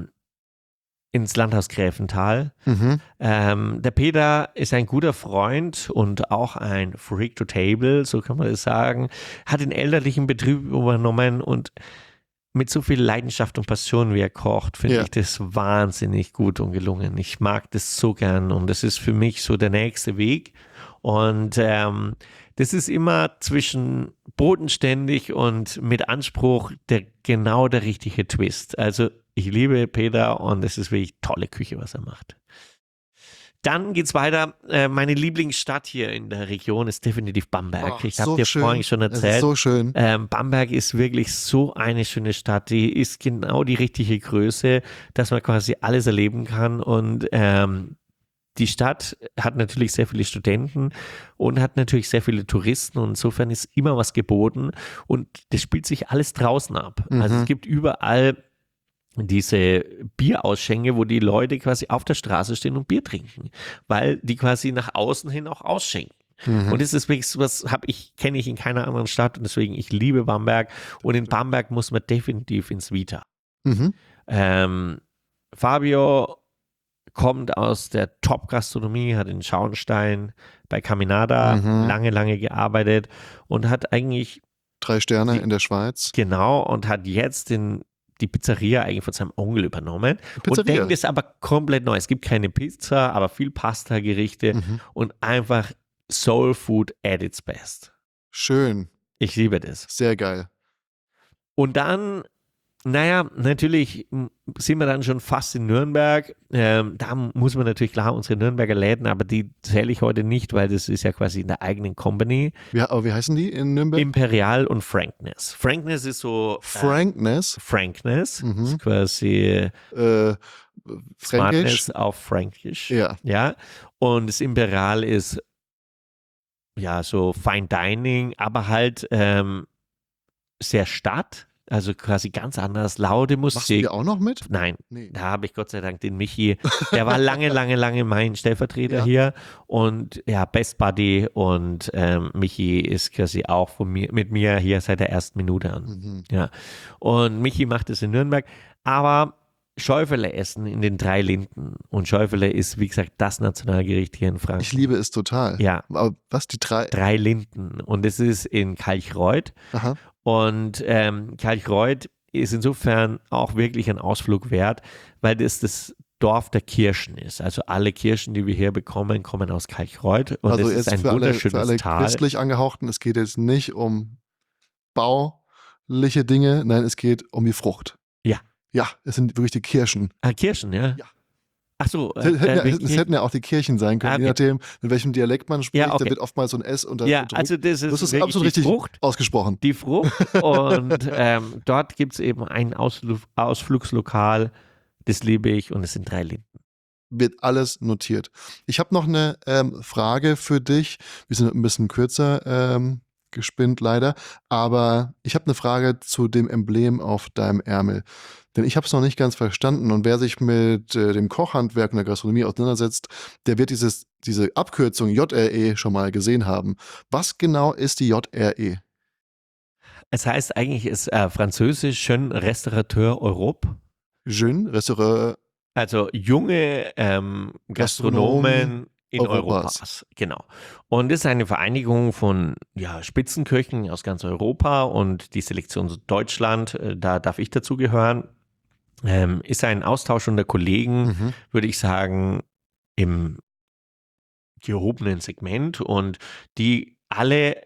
Speaker 1: ins Landhaus Gräfental. Der Peter ist ein guter Freund und auch ein Freak to Table, so kann man das sagen. Hat den elterlichen Betrieb übernommen und mit so viel Leidenschaft und Passion, wie er kocht, finde ich das wahnsinnig gut und gelungen. Ich mag das so gern und das ist für mich so der nächste Weg. Und das ist immer zwischen bodenständig und mit Anspruch genau der richtige Twist. Also ich liebe Peter und es ist wirklich tolle Küche, was er macht. Dann geht's weiter. Meine Lieblingsstadt hier in der Region ist definitiv Bamberg. Ich habe dir vorhin schon erzählt.
Speaker 2: Das ist so schön.
Speaker 1: Bamberg ist wirklich so eine schöne Stadt. Die ist genau die richtige Größe, dass man quasi alles erleben kann. Und die Stadt hat natürlich sehr viele Studenten und hat natürlich sehr viele Touristen. Und insofern ist immer was geboten. Und das spielt sich alles draußen ab. Also es gibt überall diese Bierausschänke, wo die Leute quasi auf der Straße stehen und Bier trinken, weil die quasi nach außen hin auch ausschenken. Und das ist wirklich sowas, kenne ich in keiner anderen Stadt und deswegen, ich liebe Bamberg. Und in Bamberg muss man definitiv ins Vita.
Speaker 2: Mhm.
Speaker 1: Fabio kommt aus der Top-Gastronomie, hat in Schauenstein bei Caminada lange gearbeitet und hat eigentlich
Speaker 2: 3 Sterne in der Schweiz.
Speaker 1: genau und hat jetzt die Pizzeria eigentlich von seinem Onkel übernommen und denkt es aber komplett neu. Es gibt keine Pizza, aber viel Pasta-Gerichte und einfach Soul Food at its best.
Speaker 2: Schön.
Speaker 1: Ich liebe das.
Speaker 2: Sehr geil.
Speaker 1: Und dann, naja, natürlich sind wir dann schon fast in Nürnberg. Da muss man natürlich klar unsere Nürnberger Läden, aber die zähle ich heute nicht, weil das ist ja quasi in der eigenen Company.
Speaker 2: Aber wie heißen die in Nürnberg?
Speaker 1: Imperial und Frankness. Frankness ist so
Speaker 2: Frankness.
Speaker 1: Ist quasi
Speaker 2: Fränkisch.
Speaker 1: Smartness auf Fränkisch.
Speaker 2: Ja.
Speaker 1: Und das Imperial ist ja so Fine Dining, aber halt sehr Stadt, also quasi ganz anders, laute Musik.
Speaker 2: Machst du die auch noch mit?
Speaker 1: Nein,
Speaker 2: Nee.
Speaker 1: da habe ich Gott sei Dank den Michi, der war lange mein Stellvertreter
Speaker 2: Ja.
Speaker 1: hier und ja, Best Buddy und Michi ist quasi auch mit mir hier seit der ersten Minute an. Ja. Und Michi macht es in Nürnberg, aber Schäufele essen in den 3 Linden und Schäufele ist, wie gesagt, das Nationalgericht hier in Franken.
Speaker 2: Ich liebe es total.
Speaker 1: Ja.
Speaker 2: Aber was, die 3?
Speaker 1: 3 Linden und es ist in Kalchreuth.
Speaker 2: Aha.
Speaker 1: Und Kalchreuth ist insofern auch wirklich ein Ausflug wert, weil das Dorf der Kirschen ist. Also alle Kirschen, die wir hier bekommen, kommen aus Kalchreuth. Und
Speaker 2: Also
Speaker 1: es ist
Speaker 2: jetzt
Speaker 1: ein
Speaker 2: für
Speaker 1: wunderschönes
Speaker 2: alle
Speaker 1: Tal.
Speaker 2: christlich Angehauchten, es geht jetzt nicht um bauliche Dinge, nein, es geht um die Frucht.
Speaker 1: Ja.
Speaker 2: Ja, es sind wirklich die Kirschen.
Speaker 1: Ah, Kirschen, ja?
Speaker 2: Ja.
Speaker 1: Ach so.
Speaker 2: Es hätten ja auch die Kirchen sein können,
Speaker 1: Okay.
Speaker 2: je nachdem, in welchem Dialekt man spricht.
Speaker 1: Ja, okay.
Speaker 2: Da wird oftmals so ein S unter
Speaker 1: ja,
Speaker 2: gedruckt.
Speaker 1: also das ist
Speaker 2: ist
Speaker 1: wirklich
Speaker 2: absolut
Speaker 1: die
Speaker 2: richtig
Speaker 1: Frucht.
Speaker 2: ausgesprochen.
Speaker 1: Die Frucht. Und dort gibt es eben ein Ausflugslokal, das liebe ich und es sind 3 Linden.
Speaker 2: Wird alles notiert. Ich habe noch eine Frage für dich. Wir sind ein bisschen kürzer gespinnt leider, aber ich habe eine Frage zu dem Emblem auf deinem Ärmel. Denn ich habe es noch nicht ganz verstanden und wer sich mit dem Kochhandwerk und der Gastronomie auseinandersetzt, der wird diese Abkürzung JRE schon mal gesehen haben. Was genau ist die JRE?
Speaker 1: Es heißt eigentlich, ist französisch Jeune Restaurateur Europe.
Speaker 2: Jeune Restaurant.
Speaker 1: Also junge Gastronomen in Europas. Genau. Und das ist eine Vereinigung von Spitzenköchen aus ganz Europa und die Selektion Deutschland, da darf ich dazugehören. Ist ein Austausch unter Kollegen, würde ich sagen, im gehobenen Segment und die alle,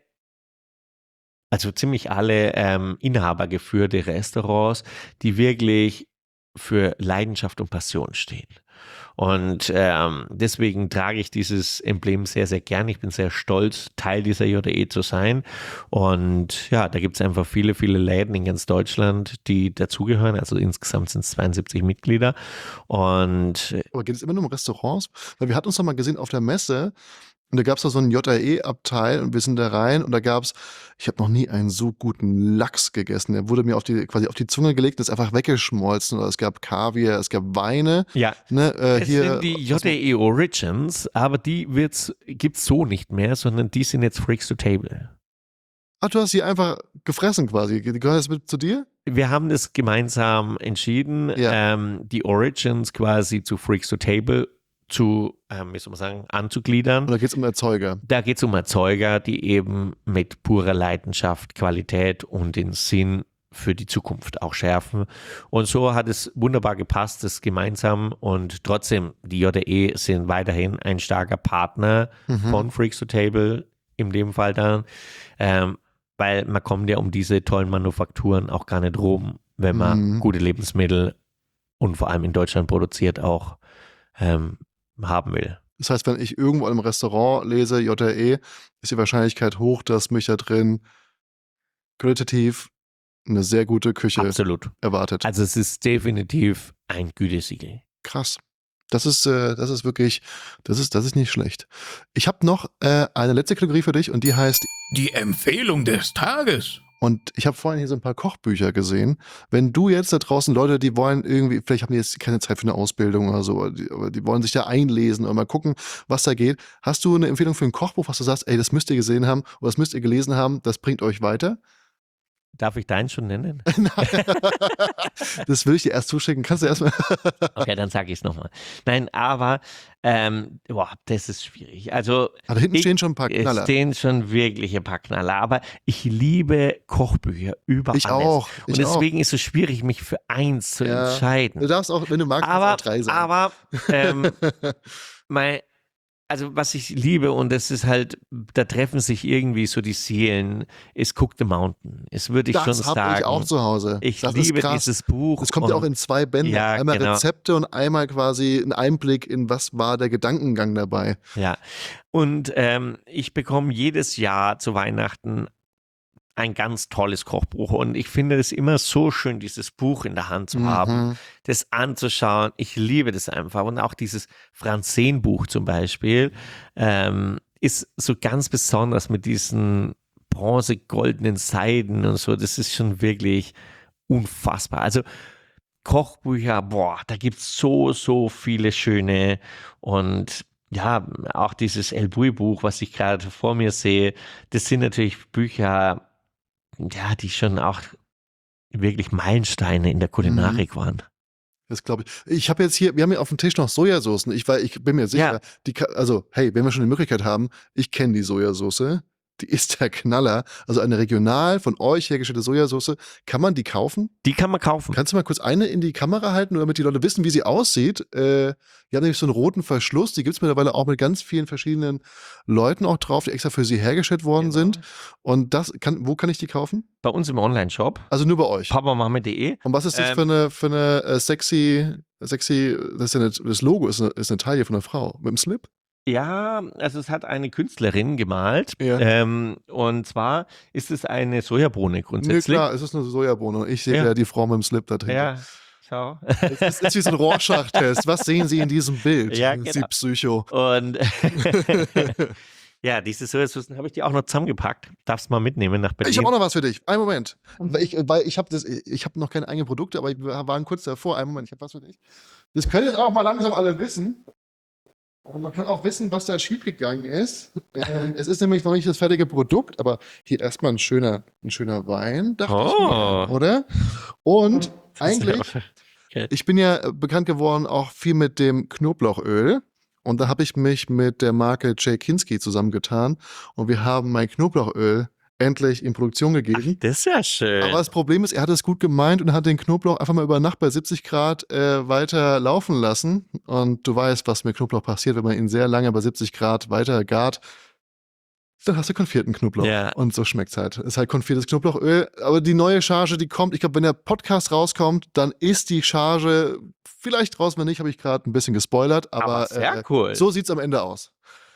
Speaker 1: also ziemlich alle inhabergeführte Restaurants, die wirklich für Leidenschaft und Passion stehen. Und deswegen trage ich dieses Emblem sehr, sehr gern. Ich bin sehr stolz, Teil dieser JRE zu sein. Und ja, da gibt es einfach viele, viele Läden in ganz Deutschland, die dazugehören. Also insgesamt sind es 72 Mitglieder. Und
Speaker 2: Aber geht es immer nur um Restaurants? Weil wir hatten uns doch mal gesehen auf der Messe und da gab es da so einen JRE-Abteil und wir sind da rein und da gab es, ich habe noch nie einen so guten Lachs gegessen. Der wurde mir quasi auf die Zunge gelegt und ist einfach weggeschmolzen. Oder es gab Kaviar, es gab Weine.
Speaker 1: ja,
Speaker 2: Ne,
Speaker 1: es
Speaker 2: hier,
Speaker 1: sind die JRE Origins, aber die gibt es so nicht mehr, sondern die sind jetzt Freaks to Table.
Speaker 2: Ach, du hast sie einfach gefressen quasi. Die gehören jetzt mit zu dir?
Speaker 1: Wir haben das gemeinsam entschieden,
Speaker 2: Ja.
Speaker 1: die Origins quasi zu Freaks to Table wie soll man sagen, anzugliedern.
Speaker 2: Oder geht es um Erzeuger?
Speaker 1: Da geht es um Erzeuger, die eben mit purer Leidenschaft, Qualität und den Sinn für die Zukunft auch schärfen. Und so hat es wunderbar gepasst, das gemeinsam und trotzdem, die JRE sind weiterhin ein starker Partner von Freaks to Table, in dem Fall dann, weil man kommt ja um diese tollen Manufakturen auch gar nicht rum, wenn man gute Lebensmittel und vor allem in Deutschland produziert auch haben will.
Speaker 2: Das heißt, wenn ich irgendwo in einem Restaurant lese, JRE, ist die Wahrscheinlichkeit hoch, dass mich da drin qualitativ eine sehr gute Küche
Speaker 1: Absolut.
Speaker 2: erwartet.
Speaker 1: Also es ist definitiv ein Gütesiegel.
Speaker 2: Krass. Das ist wirklich, das ist nicht schlecht. Ich habe noch eine letzte Kategorie für dich und die heißt
Speaker 3: Die Empfehlung des Tages.
Speaker 2: Und ich habe vorhin hier so ein paar Kochbücher gesehen. Wenn du jetzt da draußen Leute, die wollen irgendwie, vielleicht haben die jetzt keine Zeit für eine Ausbildung oder so, aber die wollen sich da einlesen oder mal gucken, was da geht. Hast du eine Empfehlung für ein Kochbuch, was du sagst, ey, das müsst ihr gesehen haben oder das müsst ihr gelesen haben, das bringt euch weiter?
Speaker 1: Darf ich deinen schon nennen?
Speaker 2: Das will ich dir erst zuschicken. Kannst du erstmal.
Speaker 1: Okay, dann sage ich es nochmal. Nein, aber das ist schwierig. Also
Speaker 2: Da hinten stehen schon ein paar Knaller.
Speaker 1: Es stehen schon wirklich ein paar Knaller. Aber ich liebe Kochbücher über
Speaker 2: Ich
Speaker 1: alles.
Speaker 2: auch.
Speaker 1: Und deswegen ist es schwierig, mich für eins zu entscheiden.
Speaker 2: Du darfst auch, wenn du magst,
Speaker 1: Aber,
Speaker 2: auch 3 sagen.
Speaker 1: aber also was ich liebe, und das ist halt, da treffen sich irgendwie so die Seelen, ist Cook the Mountain. Das würde ich schon
Speaker 2: Das habe
Speaker 1: sagen.
Speaker 2: ich auch zu Hause.
Speaker 1: Ich
Speaker 2: Das ist
Speaker 1: liebe
Speaker 2: krass.
Speaker 1: dieses Buch.
Speaker 2: Das kommt ja auch in 2 Bänden.
Speaker 1: Ja,
Speaker 2: Einmal
Speaker 1: genau.
Speaker 2: Rezepte und einmal quasi ein Einblick in, was war der Gedankengang dabei.
Speaker 1: Ja, und ich bekomme jedes Jahr zu Weihnachten ein ganz tolles Kochbuch, und ich finde es immer so schön, dieses Buch in der Hand zu haben, das anzuschauen. Ich liebe das einfach, und auch dieses Franzen-Buch zum Beispiel ist so ganz besonders mit diesen bronze-goldenen Seiden und so. Das ist schon wirklich unfassbar. Also Kochbücher, da gibt es so viele schöne, und ja, auch dieses El Bulli-Buch, was ich gerade vor mir sehe, das sind natürlich Bücher, ja, die schon auch wirklich Meilensteine in der Kulinarik waren.
Speaker 2: Das glaube ich. Ich habe jetzt hier, wir haben hier auf dem Tisch noch Sojasoßen. Ich bin mir sicher, also hey, wenn wir schon die Möglichkeit haben, ich kenne die Sojasauce. Die ist der Knaller. Also eine regional von euch hergestellte Sojasauce. Kann man die kaufen?
Speaker 1: Die kann man kaufen.
Speaker 2: Kannst du mal kurz eine in die Kamera halten, damit die Leute wissen, wie sie aussieht? Die haben nämlich so einen roten Verschluss. Die gibt es mittlerweile auch mit ganz vielen verschiedenen Leuten auch drauf, die extra für sie hergestellt worden sind. Und wo kann ich die kaufen?
Speaker 1: Bei uns im Online-Shop.
Speaker 2: Also nur bei euch.
Speaker 1: papamame.de.
Speaker 2: Und was ist das für eine sexy, das Logo ist eine Taille von einer Frau mit einem Slip?
Speaker 1: Ja, also es hat eine Künstlerin gemalt.
Speaker 2: Ja.
Speaker 1: Und zwar ist es eine Sojabohne grundsätzlich.
Speaker 2: Nee, klar, es ist eine Sojabohne. Ich sehe ja die Frau mit dem Slip da drin.
Speaker 1: Ja, schau.
Speaker 2: Es ist wie so ein Rorschach-Test. Was sehen Sie in diesem Bild?
Speaker 1: Ja,
Speaker 2: Sie
Speaker 1: genau.
Speaker 2: Psycho.
Speaker 1: Und ja, diese Sojasauce habe ich dir auch noch zusammengepackt. Darfst mal mitnehmen nach Berlin.
Speaker 2: Ich habe auch noch was für dich. Einen Moment. Weil ich habe noch keine eigenen Produkte, aber wir waren kurz davor. Einen Moment, ich habe was für dich. Das können jetzt auch mal langsam alle wissen. Und man kann auch wissen, was da schiefgegangen ist. Es ist nämlich noch nicht das fertige Produkt, aber hier erstmal ein schöner Wein, dachte ich mir, oder? Und eigentlich, ich bin ja bekannt geworden auch viel mit dem Knoblauchöl. Und da habe ich mich mit der Marke J. Kinski zusammengetan. Und wir haben mein Knoblauchöl endlich in Produktion gegeben.
Speaker 1: Das ist ja schön.
Speaker 2: Aber das Problem ist, er hat es gut gemeint und hat den Knoblauch einfach mal über Nacht bei 70 Grad weiter laufen lassen. Und du weißt, was mit Knoblauch passiert, wenn man ihn sehr lange bei 70 Grad weiter gart. Dann hast du konfierten Knoblauch.
Speaker 1: Ja.
Speaker 2: Und so schmeckt's halt. Ist halt konfiertes Knoblauchöl. Aber die neue Charge, die kommt, ich glaube, wenn der Podcast rauskommt, dann ist die Charge vielleicht raus, wenn nicht, habe ich gerade ein bisschen gespoilert. Aber
Speaker 1: sehr cool.
Speaker 2: So sieht's am Ende aus.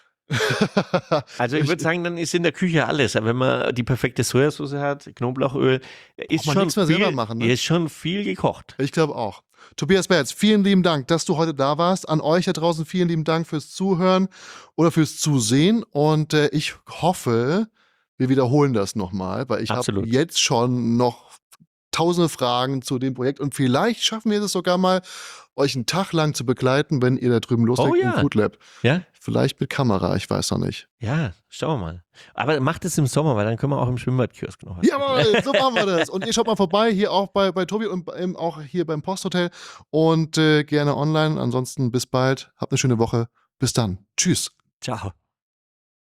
Speaker 1: Also ich würde sagen, dann ist in der Küche alles. Wenn man die perfekte Sojasauce hat, Knoblauchöl, ist
Speaker 2: man nichts mehr selber machen, ne?
Speaker 1: Ist schon viel gekocht.
Speaker 2: Ich glaube auch. Tobias Bertz, vielen lieben Dank, dass du heute da warst. An euch da draußen vielen lieben Dank fürs Zuhören oder fürs Zusehen. Und ich hoffe, wir wiederholen das nochmal, weil ich habe jetzt schon noch tausende Fragen zu dem Projekt. Und vielleicht schaffen wir es sogar mal, euch einen Tag lang zu begleiten, wenn ihr da drüben loslegt im Food Lab.
Speaker 1: Ja?
Speaker 2: Vielleicht mit Kamera, ich weiß noch nicht.
Speaker 1: Ja, schauen wir mal. Aber macht es im Sommer, weil dann können wir auch im Schwimmbadkiosk noch was.
Speaker 2: Jawohl, so machen wir das. Und ihr schaut mal vorbei, hier auch bei Tobi und auch hier beim Posthotel. Und gerne online. Ansonsten bis bald. Habt eine schöne Woche. Bis dann. Tschüss.
Speaker 1: Ciao.